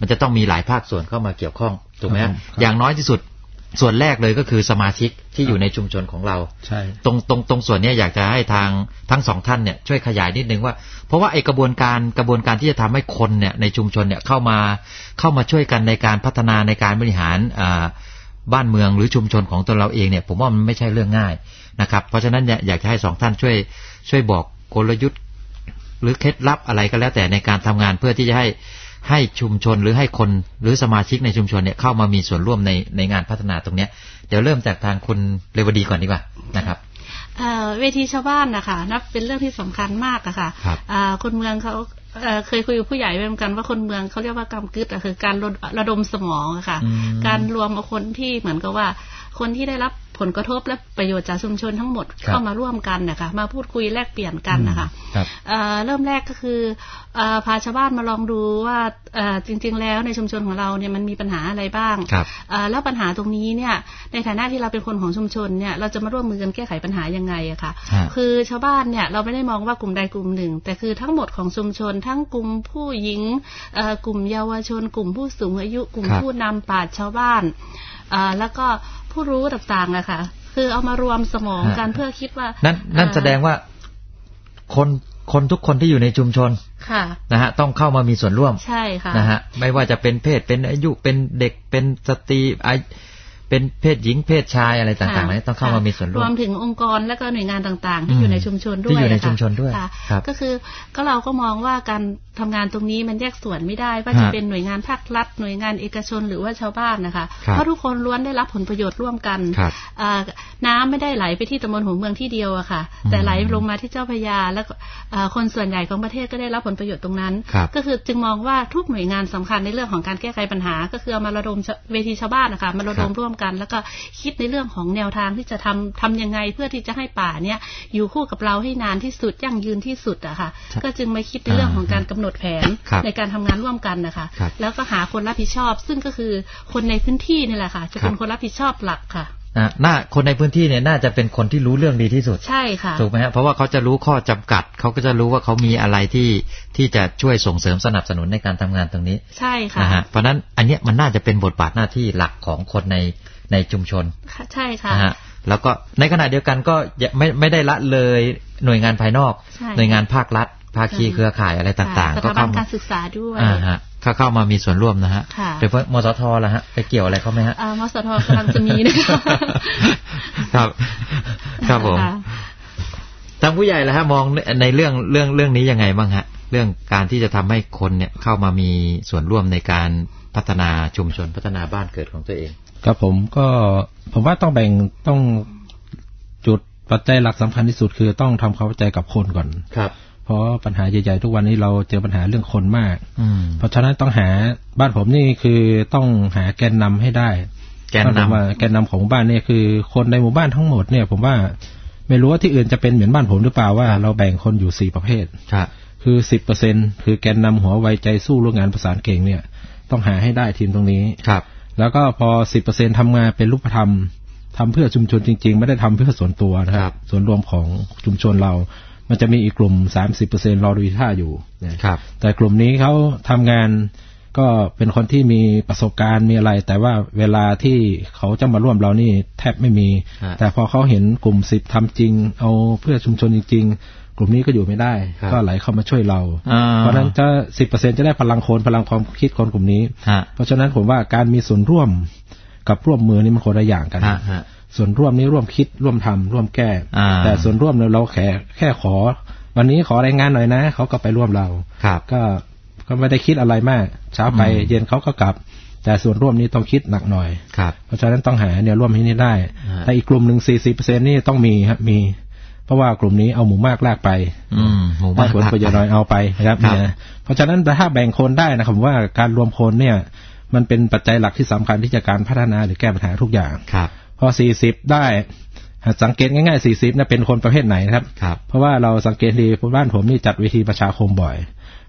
มันจะต้องมีหลายภาคส่วนเข้ามาเกี่ยวข้องถูกไหมอย่างน้อยที่สุดส่วนแรกเลยก็คือสมาชิกที่อยู่ในชุมชนของเราใช่ตรงตรงตรงส่วนนี้อยากจะให้ทางทั้งสองท่านเนี่ยช่วยขยายนิดนึงว่าเพราะว่าไอ้กระบวนการกระบวนการที่จะทำให้คนเนี่ยในชุมชนเนี่ยเข้ามาเข้ามาช่วยกันในการพัฒนาในการบริหารอ่าบ้านเมืองหรือชุมชนของตัวเราเองเนี่ยผมว่ามันไม่ใช่เรื่องง่ายนะครับเพราะฉะนั้นเนี่ยอยากจะให้สองท่านช่วยช่วยบอกกลยุทธ์หรือเคล็ดลับอะไรก็แล้วแต่ในการทำงานเพื่อที่จะให้ให้ชุมชนหรือให้คนหรือสมาชิกในชุมชนเนี่ยเข้ามามีส่วนร่วมในในงานพัฒนาตรงนี้เดี๋ยวเริ่มจากทางคุณเรวดีก่อนดีกว่านะครับเวทีชาวบ้านนะคะนับเป็นเรื่องที่สำคัญมากอะค่ะคนเมืองเขาเคยคุยกับผู้ใหญ่เหมือนกันว่าคนเมืองเขาเรียกว่ากำกึศอะคือการระดมสมองอะค่ะการรวมเอาคนที่เหมือนกับว่าคนที่ได้รับผลกระทบและประโยชน์จากชุมชนทั้งหมดเข้ามาร่วมกันนะคะมาพูดคุยแลกเปลี่ยนกันนะคะเริ่มแรกก็คือพาชาวบ้านมาลองดูว่าจริงๆแล้วในชุมชนของเราเนี่ยมันมีปัญหาอะไรบ้างแล้วปัญหาตรงนี้เนี่ยในฐานะที่เราเป็นคนของชุมชนเนี่ยเราจะมาร่วมมือกันแก้ไขปัญหายังไงอะค่ะคือชาวบ้านเนี่ยเราไม่ได้มองว่ากลุ่มใดกลุ่มหนึ่งแต่คือทั้งหมดของชุมชนทั้งกลุ่มผู้หญิงกลุ่มเยาวชนกลุ่มผู้สูงอายุกลุ่มผู้นำปราชญ์ชาวบ้านแล้วก็ผู้รู้ต่างๆอะค่ะคือเอามารวมสมองกันเพื่อคิดว่านั่นนั่นแสดงว่าคนคนทุกคนที่อยู่ในชุมชนนะฮะต้องเข้ามามีส่วนร่วมใช่ค่ะนะฮะไม่ว่าจะเป็นเพศเป็นอายุเป็นเด็กเป็นสตรีเป็นเพศหญิงเพศชายอะไรต่างๆนี่ต้องเข้ามามีส่วนร่วมรวมถึงองค์กรและก็หน่วยงานต่างๆที่อยู่ในชุมชนด้วยที่อยู่ในชุมชนด้วยก็คือก็เราก็มองว่าการทำงานตรงนี้มันแยกส่วนไม่ได้ว่าจะเป็นหน่วยงานภาครัฐหน่วยงานเอกชนหรือว่าชาวบ้านนะคะเพราะทุกคนล้วนได้รับผลประโยชน์ร่วมกันน้ำไม่ได้ไหลไปที่ตำบลหัวเมืองที่เดียวอะค่ะแต่ไหลลงมาที่เจ้าพระยาแล้วคนส่วนใหญ่ของประเทศก็ได้รับผลประโยชน์ตรงนั้นก็คือจึงมองว่าทุกหน่วยงานสำคัญในเรื่องของการแก้ไขปัญหาก็คือเอามาระดมเวทีชาวบ้านนะคะมาระดมร่วมกันแล้วก็คิดในเรื่องของแนวทางที่จะทำทำยังไงเพื่อที่จะให้ป่าเนี่ยอยู่คู่กับเราให้นานที่สุดยั่งยืนที่สุดอะค่ะก็จึงมาคิดในเรื่องของการกำหนดแผนในการทำงานร่วมกันนะคะแล้วก็หาคนรับผิดชอบซึ่งก็คือคนในพื้นที่นี่แหละค่ะจะเป็นคนรับผิดชอบหลักค่ะน่าคนในพื้นที่เนี่ยน่าจะเป็นคนที่รู้เรื่องดีที่สุดใช่ค่ะถูกไหมฮะเพราะว่าเขาจะรู้ข้อจำกัดเขาก็จะรู้ว่าเขามีอะไรที่ที่จะช่วยส่งเสริมสนับสนุนในการทำงานตรงนี้ใช่ค่ะนะฮะเพราะนั้นอันเนี้ยมันน่าจะเป็นบทบาทหน้าที่หลักของคนในในชุมชนใช่ค่ะนะฮะแล้วก็ในขณะเดียวกันก็ไม่ไม่ได้ละเลยหน่วยงานภายนอกหน่วยงานภาครัฐภาคีเครือข่ายอะไรต่างๆก็เข้ามาการศึกษาด้วยอ่าฮะเข้าเข้ามามีส่วนร่วมนะฮะโดยเฉพาะมสทล่ะฮะไปเกี่ยวอะไรเขาไหมฮะอ่ามสทกำลังจะมีนะครับครับผมทางผู้ใหญ่ล่ะฮะมองในเรื่องเรื่องเรื่องนี้ยังไงบ้างฮะเรื่องการที่จะทำให้คนเนี่ยเข้ามามีส่วนร่วมในการพัฒนาชุมชนพัฒนาบ้านเกิดของตัวเองครับผมก็ผมว่าต้องแบ่งต้องจุดปัจจัยหลักสำคัญที่สุดคือต้องทำความเข้าใจกับคนก่อนครับเพราะปัญหาใหญ่ๆทุกวันนี้เราเจอปัญหาเรื่องคนมากเพราะฉะนั้นต้องหาบ้านผมนี่คือต้องหาแกนนำให้ได้แกนนำแกนนำของบ้านเนี่ยคือคนในหมู่บ้านทั้งหมดเนี่ยผมว่าไม่รู้ว่าที่อื่นจะเป็นเหมือนบ้านผมหรือเปล่าว่าเราแบ่งคนอยู่สี่ประเภทคือสิบเปอร์เซ็นต์คือแกนนำหัวไวใจสู้ร่วมงานประสานเก่งเนี่ยต้องหาให้ได้ทีมตรงนี้ครับแล้วก็พอ สิบเปอร์เซ็นต์ ทำงานเป็นรูปธรรมทำเพื่อชุมชนจริงๆไม่ได้ทำเพื่อส่วนตัวนะครับส่วนรวมของชุมชนเรามันจะมีอีกกลุ่ม สามสิบเปอร์เซ็นต์ รอดูท่าอยู่นะครับแต่กลุ่มนี้เขาทำงานก็เป็นคนที่มีประสบการณ์มีอะไรแต่ว่าเวลาที่เขาจะมาร่วมเรานี่แทบไม่มีแต่พอเขาเห็นกลุ่มสิบทำจริงเอาเพื่อชุมชนจริงๆกลุ่มนี้ก็อยู่ไม่ได้ก็ไหลเข้ามาช่วยเราเพราะฉะนั้นจะ สิบเปอร์เซ็นต์ จะได้พลังคนพลังความคิดคนกลุ่มนี้เพราะฉะนั้นผมว่าการมีส่วนร่วมกับร่วมมือนี่มันคนละอย่างกันส่วนร่วมนี้ร่วมคิดร่วมทำร่วมแก้แต่ส่วนร่วมเราแค่แค่ขอวันนี้ขอรายงานหน่อยนะเขาก็ไปร่วมเราก็ก็ไม่ได้คิดอะไรมากเช้าไปเย็นเขาก็กลับแต่ส่วนร่วมนี้ต้องคิดหนักหน่อยเพราะฉะนั้นต้องหาแนวร่วมให้นี่ได้แต่อีกกลุ่มหนึ่ง สี่สิบเปอร์เซ็นต์ นี่ต้องมีครับมีเพราะว่ากลุ่มนี้เอาหมู่มากลากไปหมู่มากผลประโยชน์น้อยเอาไปนะครับเนี่ยเพราะฉะนั้นถ้าแบ่งคนได้นะครับว่าการรวมคนเนี่ยมันเป็นปัจจัยหลักที่สำคัญที่จะการพัฒนาหรือแก้ปัญหาทุกอย่างพอสี่สิบได้สังเกตง่ายๆสี่สิบนะเป็นคนประเภทไหนนะครับเพราะว่าเราสังเกตดีบ้านผมนี่จัดเวทีประชาคมบ่อย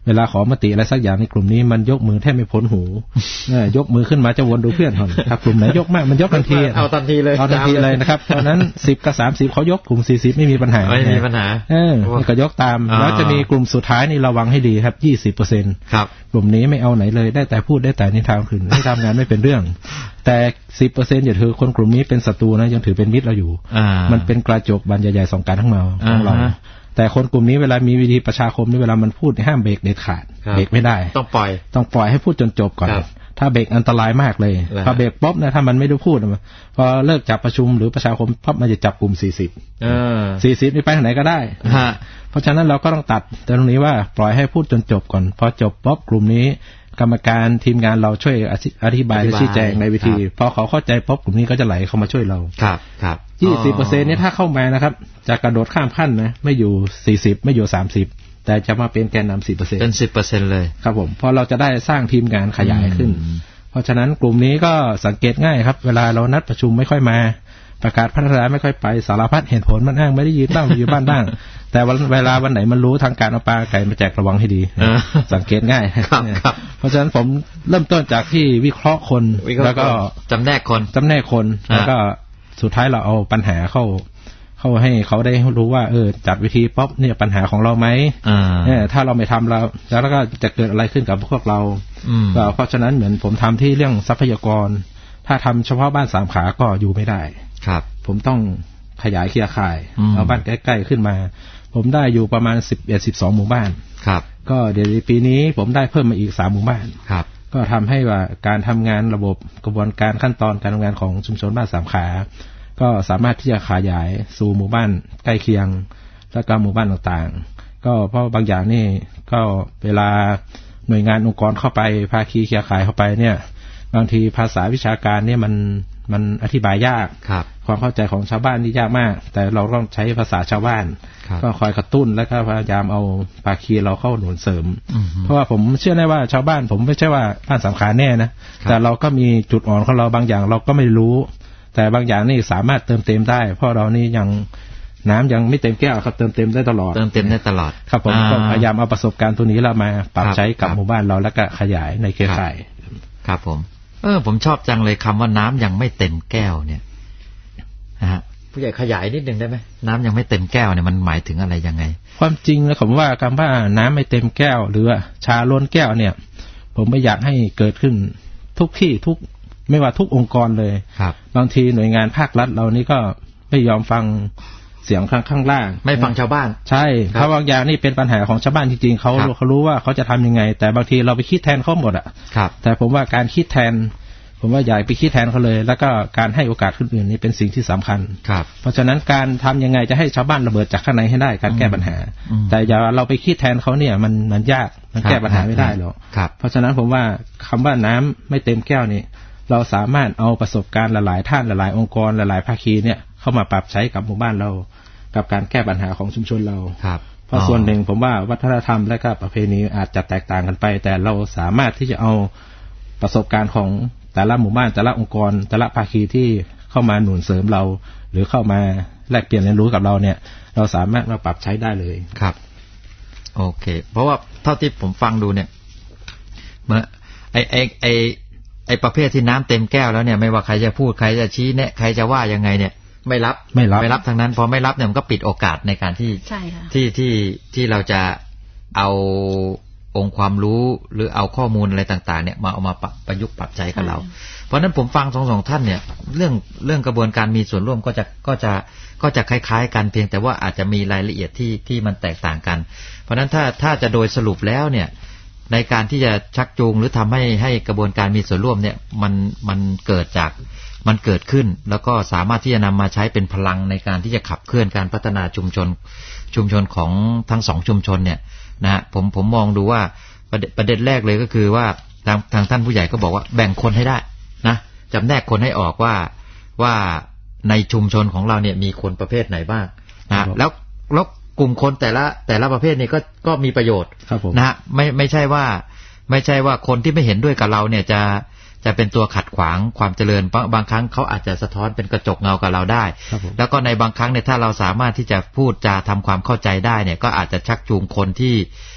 เวลาขอมติอะไรสักอย่างในกลุ่มนี้มันยกมือแทบไม่พ้นหูยกมือขึ้นมาจะวนดูเพื่อนก่อนถ้ากลุ่มไหนยกมากมันยกทันทีเอาทันทีเลยเอาทันทีเลยนะครับเพราะนั้นสิบกับสามสิบเขายกกลุ่มสี่สิบไม่มีปัญหาไม่มีปัญหาเออก็ยกตามแล้วจะมีกลุ่มสุดท้ายนี่ระวังให้ดีครับ ยี่สิบเปอร์เซ็นต์ครับกลุ่มนี้ไม่เอาไหนเลยได้แต่พูดได้แต่นิทานคืนให้ทำงานไม่เป็นเรื่องแต่ สิบเปอร์เซ็นต์ อย่าถือคนกลุ่มนี้เป็นศัตรูนะยังถือเป็นมิตรเราอยู่มันเป็นกระจกบานใหญ่ๆสองการทั้งเมาของเราแต่คนกลุ่มนี้เวลามีวิธีประชาคมนี่เวลามันพูดห้ามเบรกเด็ดขาดเบรกไม่ได้ต้องปล่อยต้องปล่อยให้พูดจนจบก่อนถ้าเบรกอันตรายมากเลยพอเบรกป๊อปนะถ้ามันไม่ได้พูดพอเลิกจับประชุมหรือประชาคมป๊อปมันจะจับกลุ่มสี่สิบเออสี่สิบนี่ไปทางไหนก็ได้เพราะฉะนั้นเราก็ต้องตัดตรงนี้ว่าปล่อยให้พูดจนจบก่อนพอจบป๊อปกลุ่มนี้กรรมการทีมงานเราช่วยอธิบายและชี้แจงในวิธีพอเขาเข้าใจป๊อปกลุ่มนี้ก็จะไหลเข้ามาช่วยเราครับครับยี่สิบเปอร์เซ็นต์นี่ถ้าเข้ามานะครับจะกระโดดข้ามขั้นนะไม่อยู่สี่สิบไม่อยู่สามสิบแต่จะมาเป็นแกนนำสิบเปอร์เซ็นต์เป็นสิบเปอร์เซ็นต์เลยครับผมเพราะเราจะได้สร้างทีมงานขยายขึ้นเพราะฉะนั้นกลุ่มนี้ก็สังเกตง่ายครับเวลาเรานัดประชุมไม่ค่อยมาประกาศพัฒนาไม่ค่อยไปสารพัดเหตุผลมันอ้างไม่ได้ยืนบ้างอยู่บ้านบ้างแต่เวลาวันไหนมันรู้ทางการเอาปลาไก่มาแจกระวังให้ดีสังเกตง่ายเพราะฉะนั้นผมเริ่มต้นจากที่วิเคราะห์คนแล้วก็จำแนกคนจำแนกคนแล้วก็สุดท้ายเราเอาปัญหาเข้าเข้าให้เขาได้รู้ว่าเออจัดวิธีป๊อปเนี่ยปัญหาของเราไหมเนี่ยถ้าเราไม่ทำเราแล้วก็จะเกิดอะไรขึ้นกับพวกเราเพราะฉะนั้นเหมือนผมทำที่เรื่องทรัพยากรถ้าทำเฉพาะบ้านสามขาก็อยู่ไม่ได้ครับผมต้องขยายเครือข่ายเอาบ้านใกล้ๆขึ้นมาผมได้อยู่ประมาณสิบเอ็ด สิบสองหมู่บ้านครับก็เดี๋ยวปีนี้ผมได้เพิ่มมาอีกสามหมู่บ้านครับก็ทำให้ว่าการทำงานระบบกระบวนการขั้นตอนการทำงานของชุมชนบ้านสามขาก็สามารถที่จะขยายสู่หมู่บ้านใกล้เคียงและก็หมู่บ้านต่างๆก็เพราะบางอย่างนี่ก็เวลาหน่วยงานองค์กรเข้าไปภาคีเครือข่ายเข้าไปเนี่ยบางทีภาษาวิชาการเนี่ยมันมันอธิบายยากความเข้าใจของชาวบ้านนี่ยากมากแต่เราต้องใช้ภาษาชาวบ้านก็คอยกระตุ้นและก็พยายามเอาภาคีเราเข้าหนุนเสริมเพราะว่าผมเชื่อได้ว่าชาวบ้านผมไม่ใช่ว่าบ้านสามขาแน่นะแต่เราก็มีจุดอ่อนของเราบางอย่างเราก็ไม่รู้แต่บางอย่างนี่สามารถเติมเต็มได้เพราะเรานี่ยังน้ำยังไม่เต็มแก้วครับเติมเต็มได้ตลอดเติมเต็มได้ตลอดครับผมก็พยายามเอาประสบการณ์ตัวนี้เรามาปรับใช้กับหมู่บ้านเราแล้วก็ขยายในเครือข่ายครับผมเออผมชอบจังเลยคำว่าน้ำยังไม่เต็มแก้วเนี่ยนะฮะผู้ใหญ่ขยายนิดนึงได้ไหมน้ำยังไม่เต็มแก้วเนี่ยมันหมายถึงอะไรยังไงความจริงแล้วผมว่าคำว่าน้ำไม่เต็มแก้วหรือว่าชาล้นแก้วเนี่ยผมไม่อยากให้เกิดขึ้นทุกที่ทุกไม่ว่าทุกองค์กรเลยครับบางทีหน่วยงานภาครัฐเรานี่ก็ไม่ยอมฟังเสียงข้างข้างล่างไม่ฟังชาวบ้านใช่เพราะบางอย่างนี่เป็นปัญหาของชาวบ้านจริงๆเขาเขารู้ว่าเขาจะทำยังไงแต่บางทีเราไปคิดแทนเขาหมดอ่ะแต่ผมว่าการคิดแทนผมว่าอย่าไปคิดแทนเขาเลยแล้วก็การให้โอกาสคนอื่นนี่เป็นสิ่งที่สำคัญเพราะฉะนั้นการทำยังไงจะให้ชาวบ้านระเบิดจากข้างในให้ได้การแก้ปัญหาแต่อย่าเราไปคิดแทนเขาเนี่ยมันมันยากมันแก้ปัญหาไม่ได้หรอกเพราะฉะนั้นผมว่าคำว่าน้ำไม่เต็มแก้วนี่เราสามารถเอาประสบการณ์หลายๆท่านหลายๆองค์กรหลายๆภาคีเนี่ยเข้ามาปรับใช้กับหมู่บ้านเรากับการแก้ปัญหาของชุมชนเราเพราะส่วนหนึ่งผมว่าวัฒนธรรมและก็ประเพณีอาจจะแตกต่างกันไปแต่เราสามารถที่จะเอาประสบการณ์ของแต่ละหมู่บ้านแต่ละองค์กรแต่ละภาคีที่เข้ามาหนุนเสริมเราหรือเข้ามาแลกเปลี่ยนเรียนรู้กับเราเนี่ยเราสามารถมาปรับใช้ได้เลยครับโอเคเพราะว่าเท่าที่ผมฟังดูเนี่ยเมื่อไอไอไอไอประเภทที่น้ำเต็มแก้วแล้วเนี่ยไม่ว่าใครจะพูดใครจะชี้แนะใครจะว่ายังไงเนี่ยไม่รับไม่รับไม่รับทั้งนั้นพอไม่รับเนี่ยมันก็ปิดโอกาสในการที่ที่ที่ที่เราจะเอาองค์ความรู้หรือเอาข้อมูลอะไรต่างๆเนี่ยมาเอามาประยุกต์ปรับใช้กับเราเพราะนั้นผมฟังสองสองท่านเนี่ยเรื่องเรื่องกระบวนการมีส่วนร่วมก็จะก็จะก็จะคล้ายๆกันเพียงแต่ว่าอาจจะมีรายละเอียดที่ที่มันแตกต่างกันเพราะนั้นถ้าถ้าจะโดยสรุปแล้วเนี่ยในการที่จะชักจูงหรือทำให้ให้กระบวนการมีส่วนร่วมเนี่ยมันมันเกิดจากมันเกิดขึ้นแล้วก็สามารถที่จะนำมาใช้เป็นพลังในการที่จะขับเคลื่อนการพัฒนาชุมชนชุมชนของทั้งสองชุมชนเนี่ยนะฮะผมผมมองดูว่าประเด็นประเด็นแรกเลยก็คือว่าทางทางท่านผู้ใหญ่ก็บอกว่าแบ่งคนให้ได้นะจำแนกคนให้ออกว่าว่าในชุมชนของเราเนี่ยมีคนประเภทไหนบ้างนะแล้วแล้วกลุ่มคนแต่ละแต่ละประเภทนี่ก็ก็มีประโยชน์นะฮะไม่ไม่ใช่ว่าไม่ใช่ว่าคนที่ไม่เห็นด้วยกับเราเนี่ยจะจะเป็นตัวขัดขวางความเจริญบางครั้งเขาอาจจะสะท้อนเป็นกระจกเงากับเราได้แล้วก็ในบางครั้งเนี่ยถ้าเราสามารถที่จะพูดจาทำความเข้าใจได้เนี่ยก็อาจจะชักจูงคนที่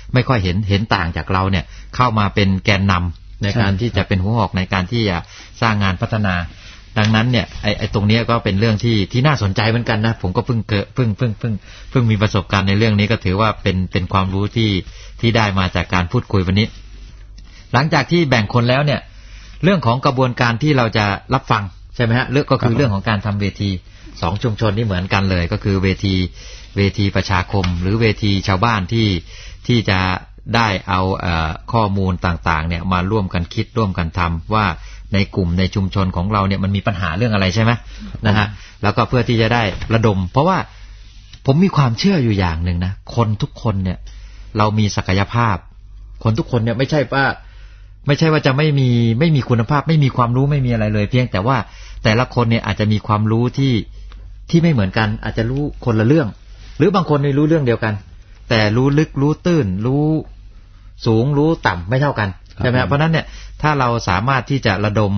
ไม่ค่อยเห็นเห็นต่างจากเราเนี่ยเข้ามาเป็นแกนนำในการที่จะเป็นหัวหอกในการที่จะสร้างงานพัฒนาดังนั้นเนี่ยไอ้ไอ้ตรงนี้ก็เป็นเรื่องที่ที่น่าสนใจเหมือนกันนะผมก็เพิ่งเกิดเพิ่งเพิ่งเพิ่งเพิ่งมีประสบการณ์ในเรื่องนี้ก็ถือว่าเป็นเป็นความรู้ที่ที่ได้มาจากการพูดคุยวันนี้หลังจากที่แบ่งคนแล้วเนี่ยเรื่องของกระบวนการที่เราจะรับฟังใช่ไหมฮะเรื่องก็คือเรื่องของการทำเวทีสองชุมชนที่เหมือนกันเลยก็คือเวทีเวทีประชาคมหรือเวทีชาวบ้านที่ที่จะได้เอาเอ่อข้อมูลต่างๆเนี่ยมาร่วมกันคิดร่วมกันทำว่าในกลุ่มในชุมชนของเราเนี่ยมันมีปัญหาเรื่องอะไรใช่ไหมนะฮะแล้วก็เพื่อที่จะได้ระดมเพราะว่าผมมีความเชื่ออยู่อย่างหนึ่งนะคนทุกคนเนี่ยเรามีศักยภาพคนทุกคนเนี่ยไม่ใช่ว่าไม่ใช่ว่าจะไม่มีไม่มีคุณภาพไม่มีความรู้ไม่มีอะไรเลยเพียงแต่ว่าแต่ละคนเนี่ยอาจจะมีความรู้ที่ที่ไม่เหมือนกันอาจจะรู้คนละเรื่องหรือบางคนไม่รู้เรื่องเดียวกันแต่รู้ลึกรู้ตื้นรู้สูงรู้ต่ำไม่เท่ากันใช่ไหมเพราะนั้นเนี่ยถ้าเราสามารถที่จะระดม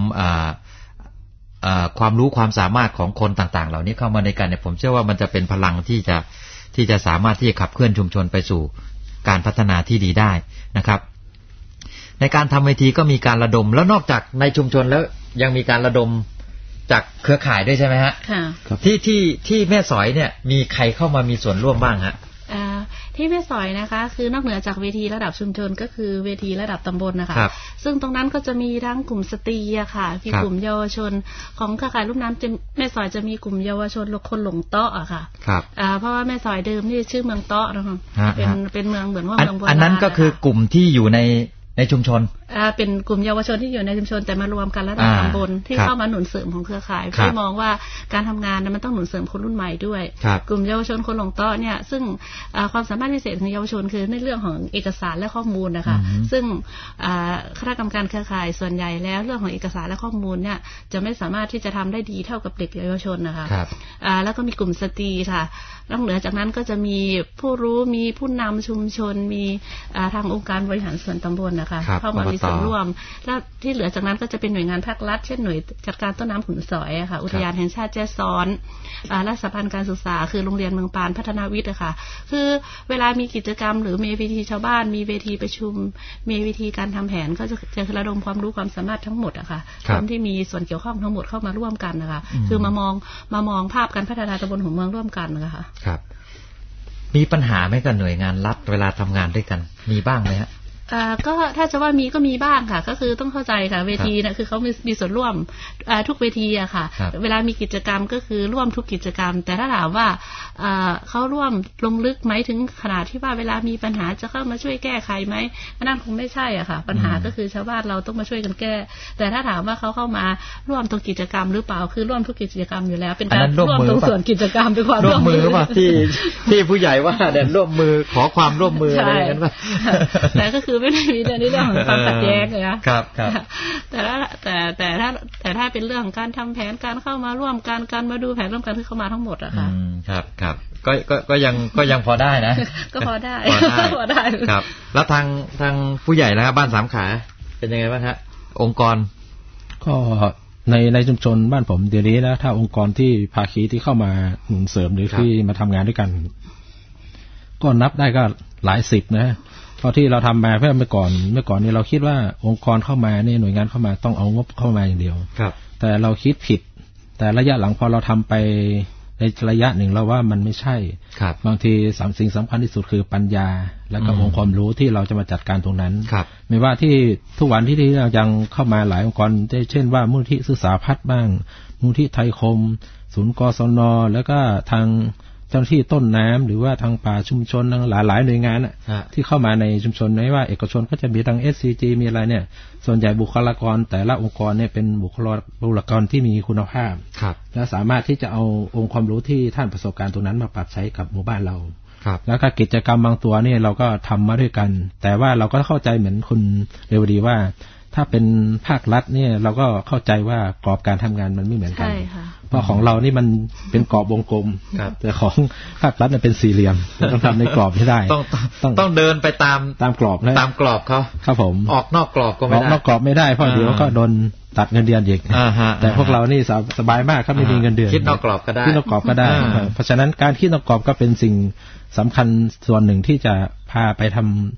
ความรู้ความสามารถของคนต่างๆเหล่านี้เข้ามาในกันเนี่ยผมเชื่อว่ามันจะเป็นพลังที่จะที่จะสามารถที่จะขับเคลื่อนชุมชนไปสู่การพัฒนาที่ดีได้นะครับในการทำเวทีก็มีการระดมแล้วนอกจากในชุมชนแล้วยังมีการระดมจากเครือข่ายด้วยใช่ไหมฮะค่ะที่ที่ที่แม่สอยเนี่ยมีใครเข้ามามีส่วนร่วมบ้างฮะที่แม่สอยนะคะคือนอกเหนือจากเวทีระดับชุมชนก็คือเวทีระดับตำบลนะคะซึ่งตรงนั้นก็จะมีทั้งกลุ่มสตรีอะค่ะมีกลุ่มเยาวชนของเครือข่ายลุ่มน้ำแม่สอยจะมีกลุ่มเยาวชนคนหลงเตาะอะค่ะเพราะว่าแม่สอยเดิมนี่ชื่อเมืองเตาะนะคะเป็นเป็นเมืองเหมือนว่าเมืองโบราณอันนั้นก็คือกลุ่มที่อยู่ในในชุมชนอ่าเป็นกลุ่มเยาวชนที่อยู่ในชุมชนแต่มารวมกันระดับตำบลที่เข้ามาหนุนเสริมของเครือข่ายที่มองว่าการทำงานมันต้องหนุนเสริมคนรุ่นใหม่ด้วยกลุ่มเยาวชนคนหลงเตาะเนี่ยซึ่งความสามารถพิเศษของเยาวชนคือในเรื่องของเอกสารและข้อมูลนะคะซึ่งคณะกรรมการเครือข่ายส่วนใหญ่แล้วเรื่องของเอกสารและข้อมูลเนี่ยจะไม่สามารถที่จะทำได้ดีเท่ากับเด็กเยาวชนนะคะแล้วก็มีกลุ่มสตรีค่ะนอกเหนือจากนั้นก็จะมีผู้รู้มีผู้นำชุมชนมีทางองค์การบริหารส่วนตำบลนะคะเข้ามามีส่วนร่วมแล้วที่เหลือจากนั้นก็จะเป็นหน่วยงานภาครัฐเช่นหน่วยจัดการต้นน้ำขุนสอยค่ะอุทยานแห่งชาติแจ้ซ้อนและสถาบันการศึกษาคือโรงเรียนเมืองปานพัฒนาวิทย์ค่ะคือเวลามีกิจกรรมหรือมีเวทีชาวบ้านมีเวทีประชุมมีเวทีการทำแผนก็จะจะระดมความรู้ความสามารถทั้งหมดอะค่ะคนที่มีส่วนเกี่ยวข้องทั้งหมดเข้ามาร่วมกันนะคะคือมามองมามองภาพการพัฒนาตำบลหัวเมืองร่วมกันนะคะครับมีปัญหาไหมกับหน่วยงานรัฐเวลาทำงานด้วยกันมีบ้างไหมฮะอ่าก็ถ้าจะว่ามีก็มีบ้างค่ะก็คือต้องเข้าใจค่ะเวทีนะคือเขามีมีส่วนร่วมอ่าทุกเวทีอะค่ะเวลามีกิจกรรมก็คือร่วมทุกกิจกรรมแต่ถ้าถามว่าอ่าเขาร่วมลงลึกไหมถึงขนาดที่ว่าเวลามีปัญหาจะเข้ามาช่วยแก้ไขไหมนั่นคงไม่ใช่อ่ะค่ะปัญหาก็คือชาวบ้านเราต้องมาช่วยกันแก้แต่ถ้าถามว่าเขาเข้ามาร่วมตรงกิจกรรมหรือเปล่าคือร่วมทุกกิจกรรมอยู่แล้วเป็นการร่วมตรงส่วนกิจกรรมเป็นความร่วมมือป่ะที่ที่ผู้ใหญ่ว่าเด่นร่วมมือขอความร่วมมืออะไรกันป่ะแต่ก็คือไม่ได้มีในเรื่องของความขัดแย้งเลยนะครับครับแต่ถ้าแต่แต่ถ้าแต่ถ้าเป็นเรื่องของการทำแผนการเข้ามาร่วมกันการมาดูแผนร่วมกันที่เข้ามาทั้งหมดอะค่ะครับครับก็ก็ก็ยังก็ยังพอได้นะก็พอได้พอได้ครับแล้วทางทางผู้ใหญ่นะครับบ้านสามขาเป็นยังไงบ้างฮะองค์กรก็ในในชุมชนบ้านผมเดี๋ยวนี้นะถ้าองค์กรที่ภาคีที่เข้ามาหนุนเสริมหรือที่มาทำงานด้วยกันก็นับได้ก็หลายสิบนะเพราะที่เราทำมาเพื่อเมื่อก่อนเมื่อก่อนนี้เราคิดว่าองค์กรเข้ามาเนี่ยหน่วยงานเข้ามาต้องเอางบเข้ามาอย่างเดียวครับแต่เราคิดผิดแต่ระยะหลังพอเราทำไปในระยะหนึ่งเราว่ามันไม่ใช่ครับบางทีสามสิ่งสำคัญที่สุดคือปัญญาและก็องค์ความรู้ที่เราจะมาจัดการตรงนั้นครับไม่ว่าที่ทุกวันที่ที่เรายังเข้ามาหลายองค์กรเช่นว่ามูลที่ศึกษาพัฒน์บ้างมูลที่ไทยคมศูนย์กศนแล้วก็ทางเจ้าหน้าที่ต้นน้ำหรือว่าทางป่าชุมชนหลายหลายหน่วยงานที่เข้ามาในชุมชนไม่ว่าเอกชนก็จะมีทาง เอส ซี จี มีอะไรเนี่ยส่วนใหญ่บุคลากรแต่ละองค์กรเนี่ยเป็นบุคลากรที่มีคุณภาพและสามารถที่จะเอาองค์ความรู้ที่ท่านประสบการณ์ตรงนั้นมาปรับใช้กับหมู่บ้านเราแล้วก็กิจกรรมบางตัวเนี่ยเราก็ทำมาด้วยกันแต่ว่าเราก็เข้าใจเหมือนคุณเรวดีว่าถ้าเป็นภาครัฐเนี่ยเราก็เข้าใจว่ากรอบการทำงานมันไม่เหมือนกันเพราะของเรานี่มันเป็นกรอบวงกลมแต่ของภาครัฐเนี่ยเป็นสี่เหลี่ยมต้องทำในกรอบให้ได้ต้องต้องต้องเดินไปตามตามกรอบตามกรอบเขาครับผมออกนอกกรอบก็ไม่ได้ออกนอกกรอบไม่ได้เพราะเดี๋ยวก็โดนตัดเงินเดือนอีกแต่พวกเรานี่สบายมากครับไม่มีเงินเดือนคิดนอกกรอบก็ได้คิดนอกกรอบก็ได้เพราะฉะนั้นการคิดนอกกรอบก็เป็นสิ่งสำคัญส่วนหนึ่งที่จะพาไปทำ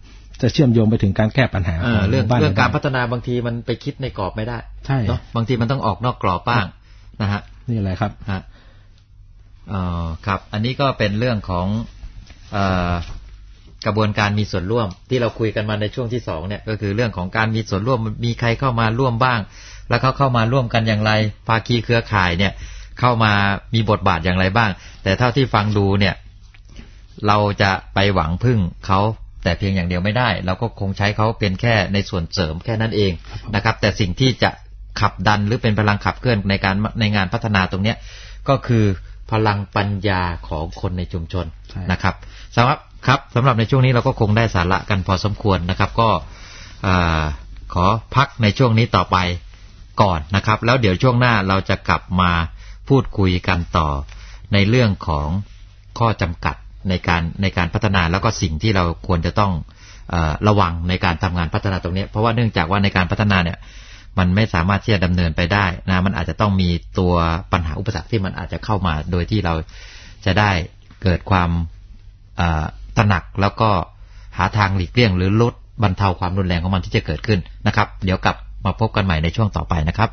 จะเชื่อมโยงไปถึงการแก้ปัญหาเออเรื่องเรื่องการพัฒนาบางทีมันไปคิดในกรอบไม่ได้ใช่เนาะบางทีมันต้องออกนอกกรอบบ้างนะฮะนี่แหละครับฮะอ๋อครับอันนี้ก็เป็นเรื่องของเอ่อกระบวนการมีส่วนร่วมที่เราคุยกันมาในช่วงที่สองเนี่ยก็คือเรื่องของการมีส่วนร่วมมีใครเข้ามาร่วมบ้างแล้วเขาเข้ามาร่วมกันอย่างไรภาคีเครือข่ายเนี่ยเข้ามามีบทบาทอย่างไรบ้างแต่เท่าที่ฟังดูเนี่ยเราจะไปหวังพึ่งเขาแต่เพียงอย่างเดียวไม่ได้เราก็คงใช้เขาเป็นแค่ในส่วนเสริมแค่นั้นเองนะครับแต่สิ่งที่จะขับดันหรือเป็นพลังขับเคลื่อนในการในงานพัฒนาตรงนี้ก็คือพลังปัญญาของคนในชุมชนนะครับสำหรับครับสำหรับในช่วงนี้เราก็คงได้สาระกันพอสมควรนะครับก็ขอพักในช่วงนี้ต่อไปก่อนนะครับแล้วเดี๋ยวช่วงหน้าเราจะกลับมาพูดคุยกันต่อในเรื่องของข้อจำกัดในการในการพัฒนาแล้วก็สิ่งที่เราควรจะต้องเอ่อระวังในการทำงานพัฒนาตรงนี้เพราะว่าเนื่องจากว่าในการพัฒนาเนี่ยมันไม่สามารถที่จะดำเนินไปได้นะมันอาจจะต้องมีตัวปัญหาอุปสรรคที่มันอาจจะเข้ามาโดยที่เราจะได้เกิดความตระหนักแล้วก็หาทางหลีกเลี่ยงหรือลดบรรเทาความรุนแรงของมันที่จะเกิดขึ้นนะครับเดี๋ยวกลับมาพบกันใหม่ในช่วงต่อไปนะครับ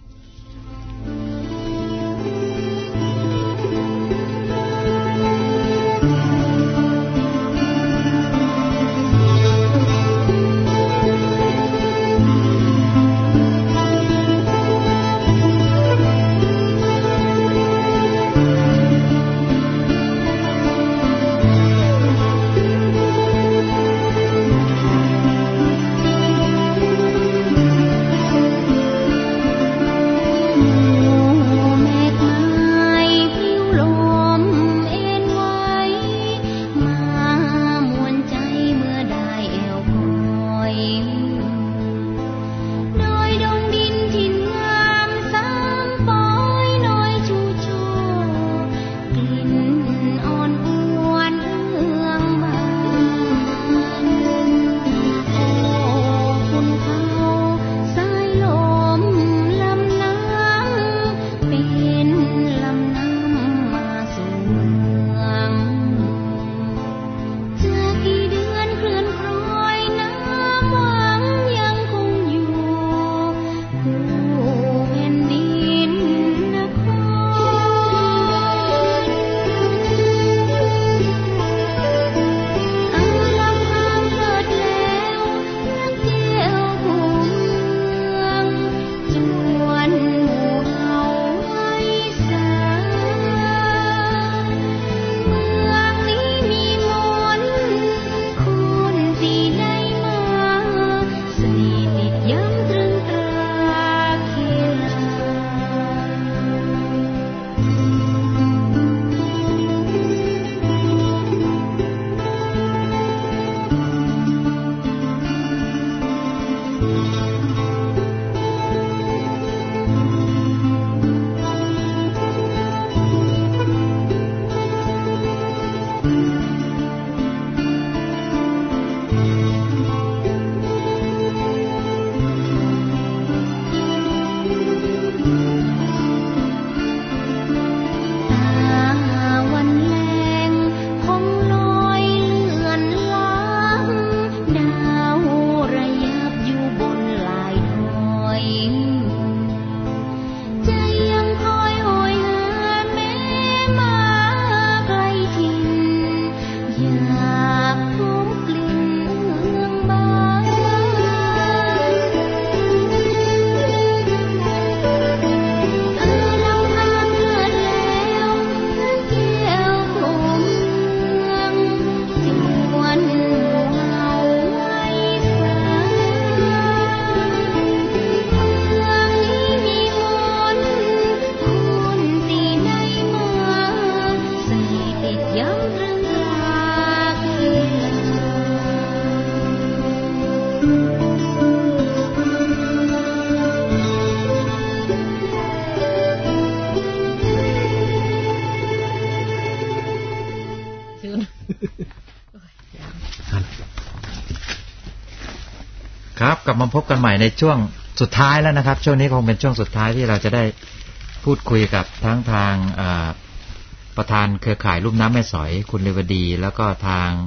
ครับกลับมาพบกันใหม่ในช่วงสุดท้ายแล้วนะครับช่วงนี้คงเป็นช่วงสุดท้ายที่เราจะได้พูดคุยกับทั้งทางประธานเครือข่ายลุ่มน้ำแม่สอยคุณเรวดีแล้วก็ทาง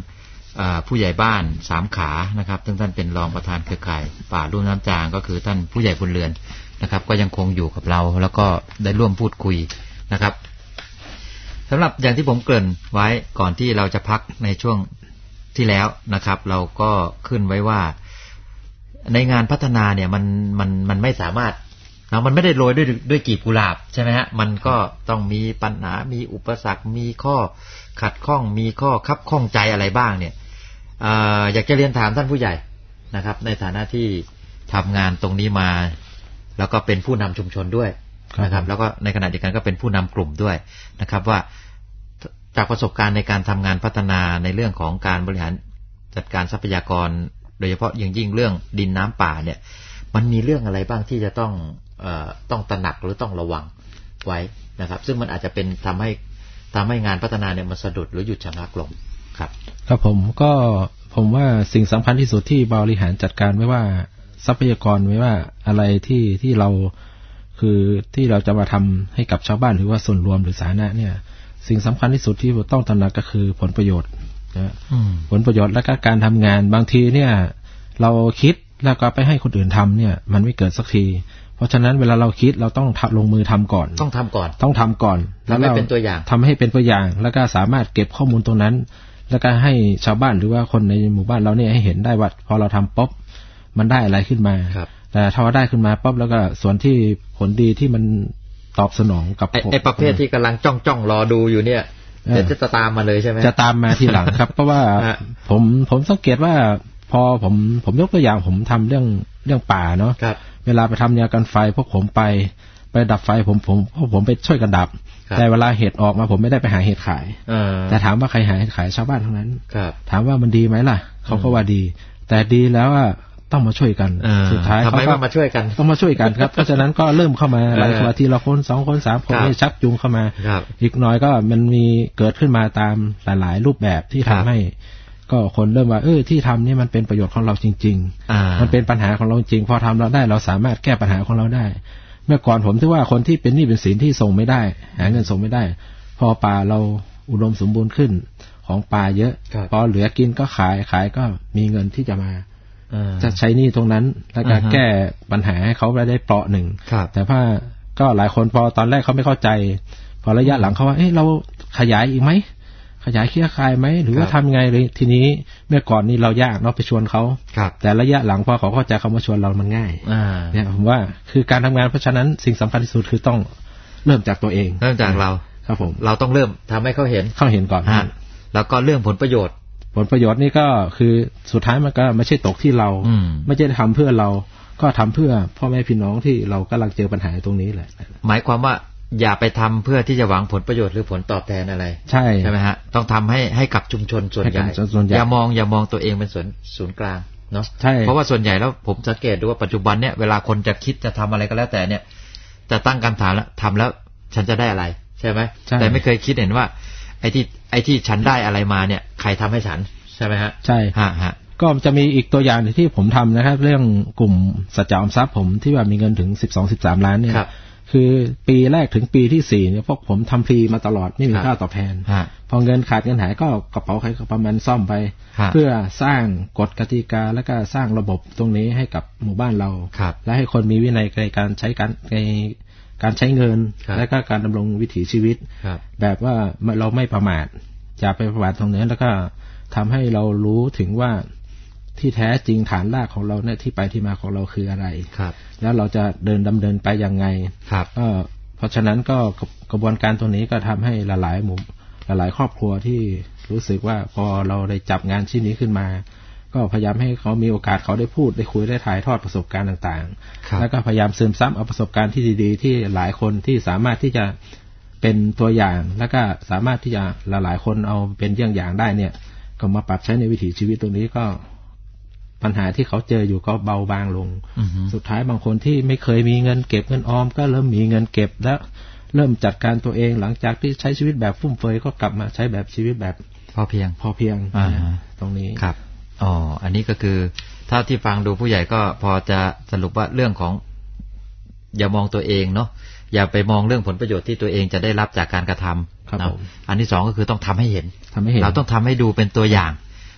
ผู้ใหญ่บ้านสามขานะครับซึ่งท่านเป็นรองประธานเครือข่ายป่าลุ่มน้ำจางก็คือท่านผู้ใหญ่บุญเรือนนะครับก็ยังคงอยู่กับเราแล้วก็ได้ร่วมพูดคุยนะครับสำหรับอย่างที่ผมเกริ่นไว้ก่อนที่เราจะพักในช่วงที่แล้วนะครับเราก็ขึ้นไว้ว่าในงานพัฒนาเนี่ยมันมันมันไม่สามารถนะมันไม่ได้โรยด้วยด้วยกีบกุหลาบใช่ไหมฮะมันก็ต้องมีปัญหามีอุปสรรคมีข้อขัดข้องมีข้อคับข้องใจอะไรบ้างเนี่ยอ่าอยากจะเรียนถามท่านผู้ใหญ่นะครับในฐานะที่ทำงานตรงนี้มาแล้วก็เป็นผู้นำชุมชนด้วยนะครับแล้วก็ในขณะเดียวกันก็เป็นผู้นำกลุ่มด้วยนะครับว่าจากประสบการณ์ในการทำงานพัฒนาในเรื่องของการบริหารจัดการทรัพยากรโดยเฉพาะอย่างยิ่งเรื่องดินน้ำป่าเนี่ยมันมีเรื่องอะไรบ้างที่จะต้องเอ่อต้องตระหนักหรือต้องระวังไว้นะครับซึ่งมันอาจจะเป็นทำให้ทำให้งานพัฒนาเนี่ยมันสะดุดหรือหยุดชะงักลงครับครับผมก็ผมว่าสิ่งสำคัญที่สุดที่บริหารจัดการไม่ว่าทรัพยากรไม่ว่าอะไรที่ที่เราคือที่เราจะมาทำให้กับชาวบ้านหรือว่าส่วนรวมหรือสาธารณะเนี่ยสิ่งสำคัญที่สุดที่ต้องตระหนักก็คือผลประโยชน์นะผลประโยชน์และก็การทำงานบางทีเนี่ยเราคิดแล้วก็ไปให้คนอื่นทำเนี่ยมันไม่เกิดสักทีเพราะฉะนั้นเวลาเราคิดเราต้องลงมือทำก่อนต้องทำก่อนต้องทำก่อนแล้วเราเป็นตัวอย่างทำให้เป็นตัวอย่างแล้วก็สามารถเก็บข้อมูลตรงนั้นแล้วก็ให้ชาวบ้านหรือว่าคนในหมู่บ้านเราเนี่ยให้เห็นได้ว่าพอเราทำป๊อบมันได้อะไรขึ้นมาแต่ถ้าว่าได้ขึ้นมาป๊อบแล้วก็ส่วนที่ผลดีที่มันตอบสนองกับไอ้ประเภทที่กำลังจ้องจ้องรอดูอยู่เนี่ยจะจะตามมาเลยใช่ไหมจะตามมาทีหลังครับเพราะว่าผมผมสังเกตว่าพอผมผมยกตัวอย่างผมทำเรื่องเรื่องป่าเนาะเวลาไปทำยากันไฟพวกผมไปไปดับไฟผมผมพวกผมไปช่วยกันดับแต่เวลาเห็ดออกมาผมไม่ได้ไปหาเห็ดขายแต่ถามว่าใครหาเห็ดขายชาวบ้านทั้งนั้นถามว่ามันดีไหมล่ะเขาก็ว่าดีแต่ดีแล้วว่าต้องมาช่วยกันสุดท้ายเขาก็มาช่วยกันต้องมาช่วยกันครับเพราะฉะนั้นก็เริ่มเข้ามาหลายคนทีละคนสองคนสามคนให้ชักจูงเข้ามาอีกหน่อยก็มันมีเกิดขึ้นมาตามหลายๆรูปแบบที่ทำให้ก็คนเริ่มว่าเออที่ทำนี่มันเป็นประโยชน์ของเราจริงๆมันเป็นปัญหาของเราจริงพอทำเราได้เราสามารถแก้ปัญหาของเราได้เมื่อก่อนผมถือว่าคนที่เป็นหนี้เป็นสินที่ส่งไม่ได้หาเงินส่งไม่ได้พอป่าเราอุดมสมบูรณ์ขึ้นของป่าเยอะพอเหลือกินก็ขายขายก็มีเงินที่จะมาจะใช้หนี้ตรงนั้นแล้วก็แก้ปัญหาให้เขาได้เปราะหนึ่งแต่ว่าก็หลายคนพอตอนแรกเขาไม่เข้าใจพอระยะหลังเขาว่าเอ้เราขยายอีกไหมขยายเครือข่ายไหมหรือว่าทำไงเลยทีนี้เมื่อก่อนนี้เรายากเนาะไปชวนเขาแต่ระยะหลังพอเขาเข้าใจคำว่าชวนเรามันง่ายเนี่ยผมว่าคือการทำงานเพราะฉะนั้นสิ่งสำคัญที่สุดคือต้องเริ่มจากตัวเองเริ่มจากเราครับผมเราต้องเริ่มทำให้เขาเห็นเขาเห็นก่อนแล้วก็เรื่องผลประโยชน์ผลประโยชน์นี่ก็คือสุดท้ายมันก็ไม่ใช่ตกที่เราไม่ใช่ทำเพื่อเราก็ทำเพื่อพ่อแม่พี่น้องที่เรากำลังเจอปัญหาตรงนี้แหละหมายความว่าอย่าไปทำเพื่อที่จะหวังผลประโยชน์หรือผลตอบแทนอะไรใช่ใช่ไหมฮะต้องทำให้ให้กับชุมชนส่วนใหญ่อย่ามองอย่ามองตัวเองเป็นส่วนศูนย์กลางเนาะใช่เพราะว่าส่วนใหญ่แล้วผมสังเกตดูว่าปัจจุบันเนี่ยเวลาคนจะคิดจะทำอะไรก็แล้วแต่เนี่ยจะตั้งคำถามแล้วทำแล้วฉันจะได้อะไรใช่ไหมแต่ไม่เคยคิดเห็นว่าไอ้ที่ไอ้ที่ฉันได้อะไรมาเนี่ยใครทำให้ฉันใช่ไหมฮะใช่ฮะฮะก็จะมีอีกตัวอย่างที่ผมทำนะครับเรื่องกลุ่มสัจจะออมทรัพย์ผมที่ว่ามีเงินถึงสิบสอง สิบสามล้านเนี่ยคือปีแรกถึงปีที่สี่เนี่ยพวกผมทำฟรีมาตลอดไม่มีค่าตอบแทนพอเงินขาดเงินหายก็กระเป๋าใครกระเป๋ามันซ่อมไปเพื่อสร้างกฎกติกาและก็สร้างระบบตรงนี้ให้กับหมู่บ้านเราและให้คนมีวินัยในการใช้การในการใช้เงินและก็การดำรงวิถีชีวิตแบบว่าเราไม่ประมาทอย่าไปประมาทตรงนี้แล้วก็ทำให้เรารู้ถึงว่าที่แท้จริงฐานรากของเราเนี่ยที่ไปที่มาของเราคืออะไรครับแล้วเราจะเดินดำเนินไปยังไงครับก็เพราะฉะนั้นก็กระบวนการตรงนี้ก็ทำให้หลายๆหมู่หลายๆครอบครัวที่รู้สึกว่าพอเราได้จับงานชิ้นนี้ขึ้นมาก็พยายามให้เขามีโอกาสเขาได้พูดได้คุยได้ถ่ายทอดประสบการณ์ต่างๆแล้วก็พยายามซึมซับเอาประสบการณ์ที่ดีๆที่หลายคนที่สามารถที่จะเป็นตัวอย่างแล้วก็สามารถที่จะหลายๆคนเอาเป็นเยี่ยงอย่างได้เนี่ยก็มาปรับใช้ในวิถีชีวิตตรงนี้ก็ปัญหาที่เขาเจออยู่ก็เบาบางลงสุดท้ายบางคนที่ไม่เคยมีเงินเก็บเงินออมก็เริ่มมีเงินเก็บแล้วเริ่มจัดการตัวเองหลังจากที่ใช้ชีวิตแบบฟุ่มเฟือยก็กลับมาใช้แบบชีวิตแบบพอเพียงพอเพียงตรงนี้ครับอ๋ออันนี้ก็คือถ้าที่ฟังดูผู้ใหญ่ก็พอจะสรุปว่าเรื่องของอย่ามองตัวเองเนาะอย่าไปมองเรื่องผลประโยชน์ที่ตัวเองจะได้รับจากการกระทำนะอันที่สองก็คือต้องทำให้เห็นทำให้เห็นเราต้องทำให้ดูเป็นตัวอย่าง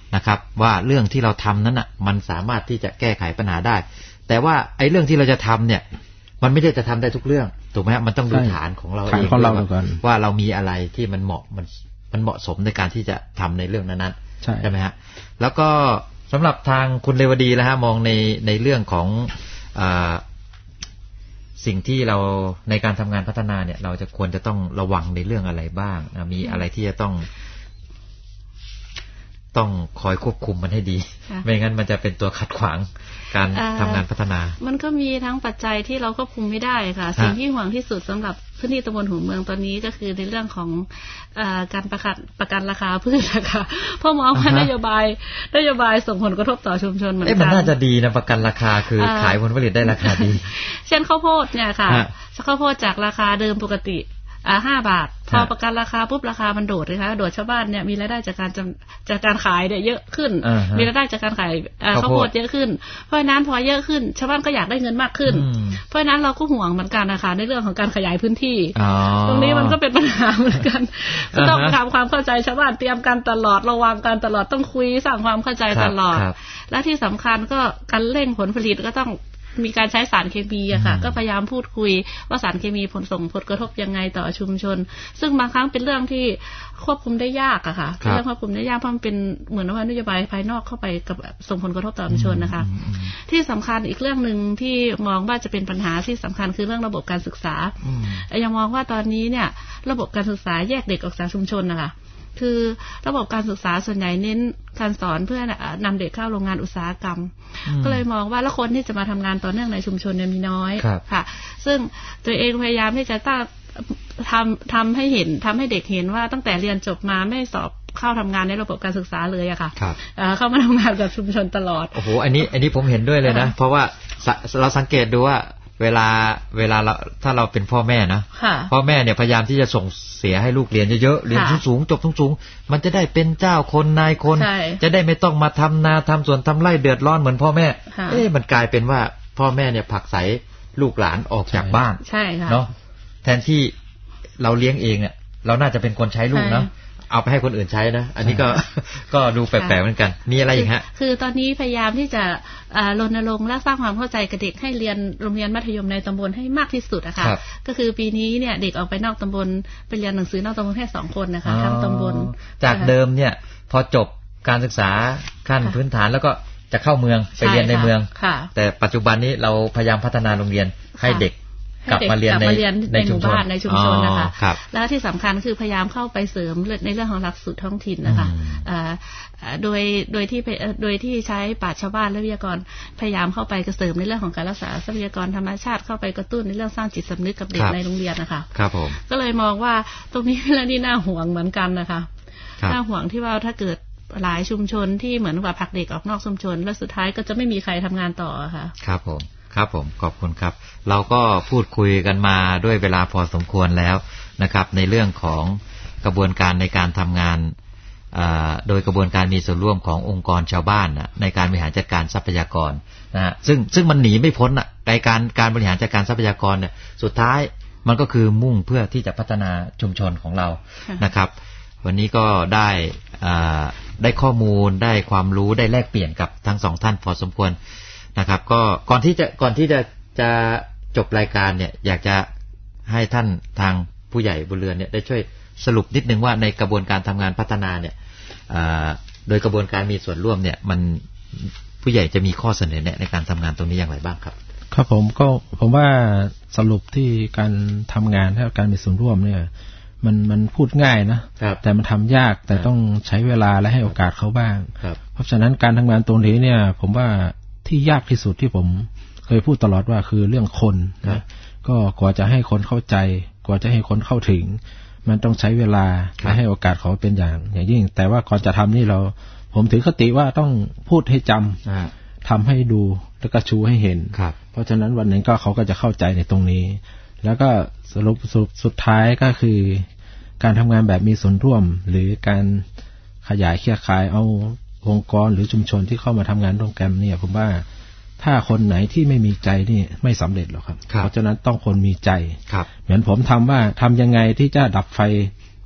นะครับว่าเรื่องที่เราทำนั้นอ่ะมันสามารถที่จะแก้ไขปัญหาได้แต่ว่าไอ้เรื่องที่เราจะทำเนี่ยมันไม่ได้จะทำได้ทุกเรื่องถูกไหมฮะมันต้องดูฐานของเราเองว่าเรามีอะไรที่มันเหมาะมันมันเหมาะสมในการที่จะทำในเรื่องนั้นๆใช่ไหมฮะแล้วก็สำหรับทางคุณเรวดีแล้วฮะมองในในเรื่องของอ่าสิ่งที่เราในการทำงานพัฒนาเนี่ยเราจะควรจะต้องระวังในเรื่องอะไรบ้างมีอะไรที่จะต้องต้องคอยควบคุมมันให้ดีไม่งั้นมันจะเป็นตัวขัดขวางการทำงานพัฒนามันก็มีทั้งปัจจัยที่เราควบคุมไม่ได้ค่ะสิ่งที่ห่วงที่สุดสำหรับพื้นที่ตำบลหัวเมืองตอนนี้ก็คือในเรื่องของการประกันประกันราคาพืชนะคะเพราะมองว่านโยบายนโยบายส่งผลกระทบต่อชุมชนเหมือนกันมันน่าจะดีนะประกันราคาคือขายผลผลิตได้ราคาดีเช่นข้าวโพดเนี่ยค่ะข้าวโพดจากราคาเดิมปกติอ่าห้าบาทพอประกันราคาปุ๊บราคามันโดดเลยค่ะโดดชาวบ้านเนี่ยมีรายได้จากการจากการขายเนี่ยเยอะขึ้นมีรายได้จากการขายข้าวโพดเยอะขึ้นเพราะฉะนั้นพอเยอะขึ้นชาวบ้านก็อยากได้เงินมากขึ้นเพราะฉะนั้นเราก็ห่วงเหมือนกันนะคะในเรื่องของการขยายพื้นที่ตรงนี้มันก็เป็นปัญหาเหมือนกันต้องทำความเข้าใจชาวบ้านเตรียมกันตลอดระวังกันตลอดต้องคุยสร้างความเข้าใจตลอดและที่สำคัญก็การเร่งผลผลิตก็ต้องมีการใช้สารเคมีอะค่ะก็พยายามพูดคุยว่าสารเคมีผลส่งผลกระทบยังไงต่อชุมชนซึ่งบางครั้งเป็นเรื่องที่ควบคุมได้ยากอะค่ะเป็นเรื่องควบคุมได้ยากเพราะมันเป็นเหมือนว่านโยบายภายนอกเข้าไปกับส่งผลกระทบต่อชุมชนนะคะที่สำคัญอีกเรื่องนึงที่มองว่าจะเป็นปัญหาที่สำคัญคือเรื่องระบบการศึกษายังมองว่าตอนนี้เนี่ยระบบการศึกษาแยกเด็กออกจากชุมชนนะคะคือระบบการศึกษาส่วนใหญ่เน้นการสอนเพื่อนำเด็กเข้าโรงงานอุตสาหกรรมก็เลยมองว่าแล้วคนที่จะมาทำงานต่อเนื่องในชุมชนเนี่ยมีน้อยค่ะซึ่งตัวเองพยายามที่จะตั้งทำทำให้เห็นทำให้เด็กเห็นว่าตั้งแต่เรียนจบมาไม่สอบเข้าทำงานในระบบการศึกษาเลยอะค่ะเข้ามาทำงานกับชุมชนตลอดโอ้โหอันนี้อันนี้ผมเห็นด้วยเลยนะเพราะว่าเราสังเกตดูว่าเวลาเวลาเราถ้าเราเป็นพ่อแม่นะพ่อแม่เนี่ยพยายามที่จะส่งเสียให้ลูกเรียนเยอะๆเรียนสูงๆจบสูงๆมันจะได้เป็นเจ้าคนนายคนจะได้ไม่ต้องมาทำนาทำสวนทำไร่เดือดร้อนเหมือนพ่อแม่เอ๊ะมันกลายเป็นว่าพ่อแม่เนี่ยผลักไสลูกหลานออกจากบ้านเนาะแทนที่เราเลี้ยงเองเนี่ยเราน่าจะเป็นคนใช้ลูกเนาะเอาไปให้คนอื่นใช้นะอันนี้ก็ก็ดูแปลกๆเหมือนกันมีอะไรอีกฮะคือตอนนี้พยายามที่จะรณรงค์และสร้างความเข้าใจกับเด็กให้เรียนโรงเรียนมัธยมในตำบลให้มากที่สุดนะคะก็คือปีนี้เนี่ยเด็กออกไปนอกตำบลไปเรียนหนังสือนอกตำบลแค่สองคนนะคะทั้งตำบลจากเดิมเนี่ยพอจบการศึกษาขั้นพื้นฐานแล้วก็จะเข้าเมืองไปเรียนในเมืองแต่ปัจจุบันนี้เราพยายามพัฒนาโรงเรียนให้เด็กกลับมาเรียนในในหมู่บ้านในชุมชนนะคะแล้วที่สำคัญคือพยายามเข้าไปเสริมในเรื่องของหลักสูตรท้องถิ่นนะคะโดยโดยที่โดยที่ใช้ปราชญ์ชาวบ้านและวิทยากรพยายามเข้าไปเสริมในเรื่องของการรักษาทรัพยากรธรรมชาติเข้าไปกระตุ้นในเรื่องสร้างจิตสำนึกกับเด็กในโรงเรียนนะคะครับผมก็เลยมองว่าตรงนี้เรื่องที่น่าห่วงเหมือนกันนะคะน่าห่วงที่ว่าถ้าเกิดหลายชุมชนที่เหมือนว่าผลักเด็กออกนอกชุมชนแล้วสุดท้ายก็จะไม่มีใครทำงานต่อค่ะครับผมครับผมขอบคุณครับเราก็พูดคุยกันมาด้วยเวลาพอสมควรแล้วนะครับในเรื่องของกระบวนการในการทำงานโดยกระบวนการมีส่วนร่วมขององค์กรชาวบ้านในการบริหารจัดการทรัพยากรนะฮะซึ่งซึ่งมันหนีไม่พ้นในการการบริหารจัดการทรัพยากรเนี่ยสุดท้ายมันก็คือมุ่งเพื่อที่จะพัฒนาชุมชนของเรานะครับวันนี้ก็ได้ได้ข้อมูลได้ความรู้ได้แลกเปลี่ยนกับทั้งสองท่านพอสมควรนะครับก็ก่อนที่จะก่อนที่จะจะจบรายการเนี่ยอยากจะให้ท่านทางผู้ใหญ่บุญเรือนเนี่ยได้ช่วยสรุปนิดนึงว่าในกระบวนการทำงานพัฒนาเนี่ยโดยกระบวนการมีส่วนร่วมเนี่ยมันผู้ใหญ่จะมีข้อเสนอแนะในการทำงานตรงนี้อย่างไรบ้างครับครับผมก็ผมว่าสรุปที่การทำงานและการมีส่วนร่วมเนี่ยมันมันพูดง่ายนะแต่มันทำยากแต่ต้องใช้เวลาและให้โอกาสเขาบ้างเพราะฉะนั้นการทำงานตรงนี้เนี่ยผมว่าที่ยากที่สุดที่ผมเคยพูดตลอดว่าคือเรื่องคนนะก็กว่าจะให้คนเข้าใจกว่าจะให้คนเข้าถึงมันต้องใช้เวลาและให้โอกาสเขาเป็นอย่างอย่างยิ่งแต่ว่าก่อนจะทำนี่เราผมถือคติว่าต้องพูดให้จำทำให้ดูแล้วก็ชูให้เห็นเพราะฉะนั้นวันหนึ่งก็เขาก็จะเข้าใจในตรงนี้แล้วก็สรุปสุดท้ายก็คือการทำงานแบบมีส่วนร่วมหรือการขยายเครือข่ายเอาองค์กรหรือชุมชนที่เข้ามาทำงานร่วมกันเนี่ยผมว่าถ้าคนไหนที่ไม่มีใจนี่ไม่สำเร็จหรอกครับเพราะฉะนั้นต้องคนมีใจเหมือนผมทำว่าทำยังไงที่จะดับไฟ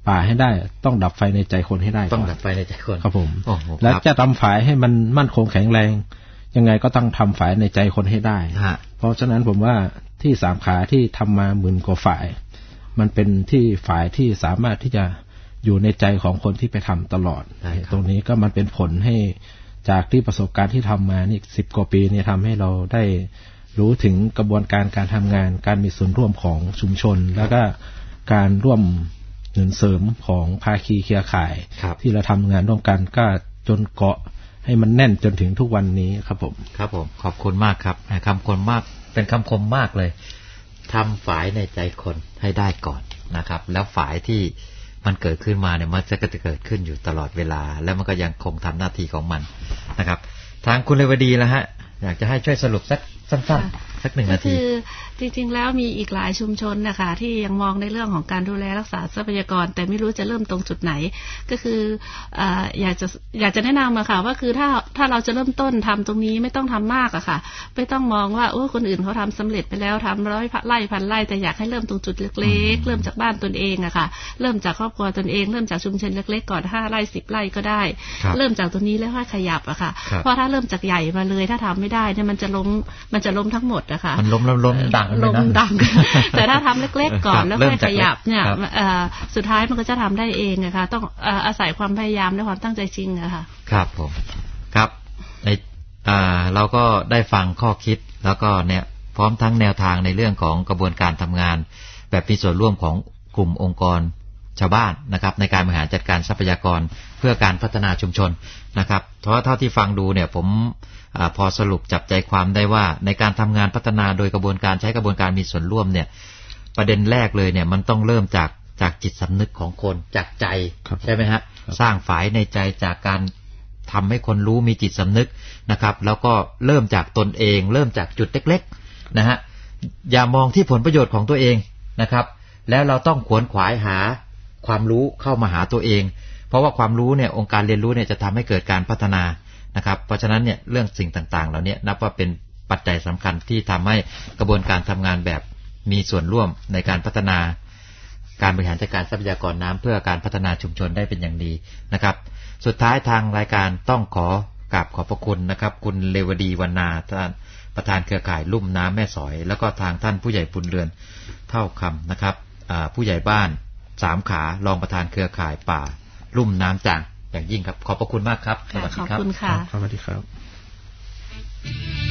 ป่าให้ได้ต้องดับไฟในใจคนให้ได้ต้องดับไฟในใจคนครับผมแล้วจะทำฝ่ายให้มันมั่นคงแข็งแรงยังไงก็ต้องทำฝ่ายในใจคนให้ได้เพราะฉะนั้นผมว่าที่สามขาที่ทำมาหมื่นกว่าฝ่ายมันเป็นที่ฝ่ายที่สามารถที่จะอยู่ในใจของคนที่ไปทำตลอดตรงนี้ก็มันเป็นผลให้จากที่ประสบการณ์ที่ทำมานี่สิบกว่าปีเนี่ยทำให้เราได้รู้ถึงกระบวนการการทำงานการมีส่วนร่วมของชุมชนแล้วก็การร่วมหนุนเสริมของภาคีเครือข่ายที่เราทำงานร่วมกันก็จนเกาะให้มันแน่นจนถึงทุกวันนี้ครับผมครับผมขอบคุณมากครับคำคมมากเป็นคำคมมากเลยทำฝ่ายในใจคนให้ได้ก่อนนะครับแล้วฝ่ายที่มันเกิดขึ้นมาเนี่ยมันจะเกิดขึ้นอยู่ตลอดเวลาแล้วมันก็ยังคงทำหน้าที่ของมันนะครับทางคุณเรวดีแล้วฮะอยากจะให้ช่วยสรุปสักสั้นๆสักหนึ่งนาทีคือจริงๆแล้วมีอีกหลายชุมชนนะคะที่ยังมองในเรื่องของการดูแลรักษาทรัพยากรแต่ไม่รู้จะเริ่มตรงจุดไหนก็คืออ่าอยากจะอยากจะแนะนำอะค่ะว่าคือถ้าถ้าเราจะเริ่มต้นทำตรงนี้ไม่ต้องทำมากอะค่ะไม่ต้องมองว่าโอ้คนอื่นเขาทำสำเร็จไปแล้วทำร้อยไร่พันไร่แต่อยากให้เริ่มตรงจุดเล็กๆเริ่มจากบ้านตนเองอะค่ะเริ่มจากครอบครัวตนเองเริ่มจากชุมชนเล็กๆก่อนห้าไร่สิบไร่ก็ได้เริ่มจากตัวนี้แล้วค่อยขยับอะค่ะเพราะถ้าเริ่มจากใหญ่มาเลยถ้าทำไม่ได้เนี่ยมันจะล้มมันจะล้มทั้งหมดอะค่ะมันล้มล้มล้มดังล้มดังแต่ถ้าทำเล็กๆก่อนแล้วค่อยขยับเนี่ยสุดท้ายมันก็จะทำได้เองนะคะต้องอาศัยความพยายามและความตั้งใจจริงอะค่ะครับผมครับในเราก็ได้ฟังข้อคิดแล้วก็เนี่ยพร้อมทั้งแนวทางในเรื่องของกระบวนการทำงานแบบมีส่วนร่วมของกลุ่มองค์กรชาวบ้านนะครับในการบริหารจัดการทรัพยากรเพื่อการพัฒนาชุมชนนะครับเพราะเท่าที่ฟังดูเนี่ยผมพอสรุปจับใจความได้ว่าในการทำงานพัฒนาโดยกระบวนการใช้กระบวนการมีส่วนร่วมเนี่ยประเด็นแรกเลยเนี่ยมันต้องเริ่มจากจากจิตสำนึกของคนจากใจใช่ไหมฮะสร้างฝ่ายในใจจากการทำให้คนรู้มีจิตสำนึกนะครับแล้วก็เริ่มจากตนเองเริ่มจากจุดเล็กๆนะฮะอย่ามองที่ผลประโยชน์ของตัวเองนะครับแล้วเราต้องขวนขวายหาความรู้เข้ามาหาตัวเองเพราะว่าความรู้เนี่ยองค์การเรียนรู้เนี่ยจะทำให้เกิดการพัฒนานะครับเพราะฉะนั้นเนี่ยเรื่องสิ่งต่างๆเหล่านี้นับว่าเป็นปัจจัยสำคัญที่ทำให้กระบวนการทำงานแบบมีส่วนร่วมในการพัฒนาการบริหารจัดการทรัพยากรน้ำเพื่อการพัฒนาชุมชนได้เป็นอย่างดีนะครับสุดท้ายทางรายการต้องขอกราบขอบพระคุณนะครับคุณเรวดีวรรณาท่านประธานเครือข่ายลุ่มน้ำแม่สอยแล้วก็ทางท่านผู้ใหญ่บุญเรือนเท่าคำนะครับผู้ใหญ่บ้านสามขารองประธานเครือข่ายป่าลุ่มน้ำจ่างอย่างยิ่งครับขอบพระคุณมากครับสวัสดีครับขอบคุณค่ะสวัสดีครับ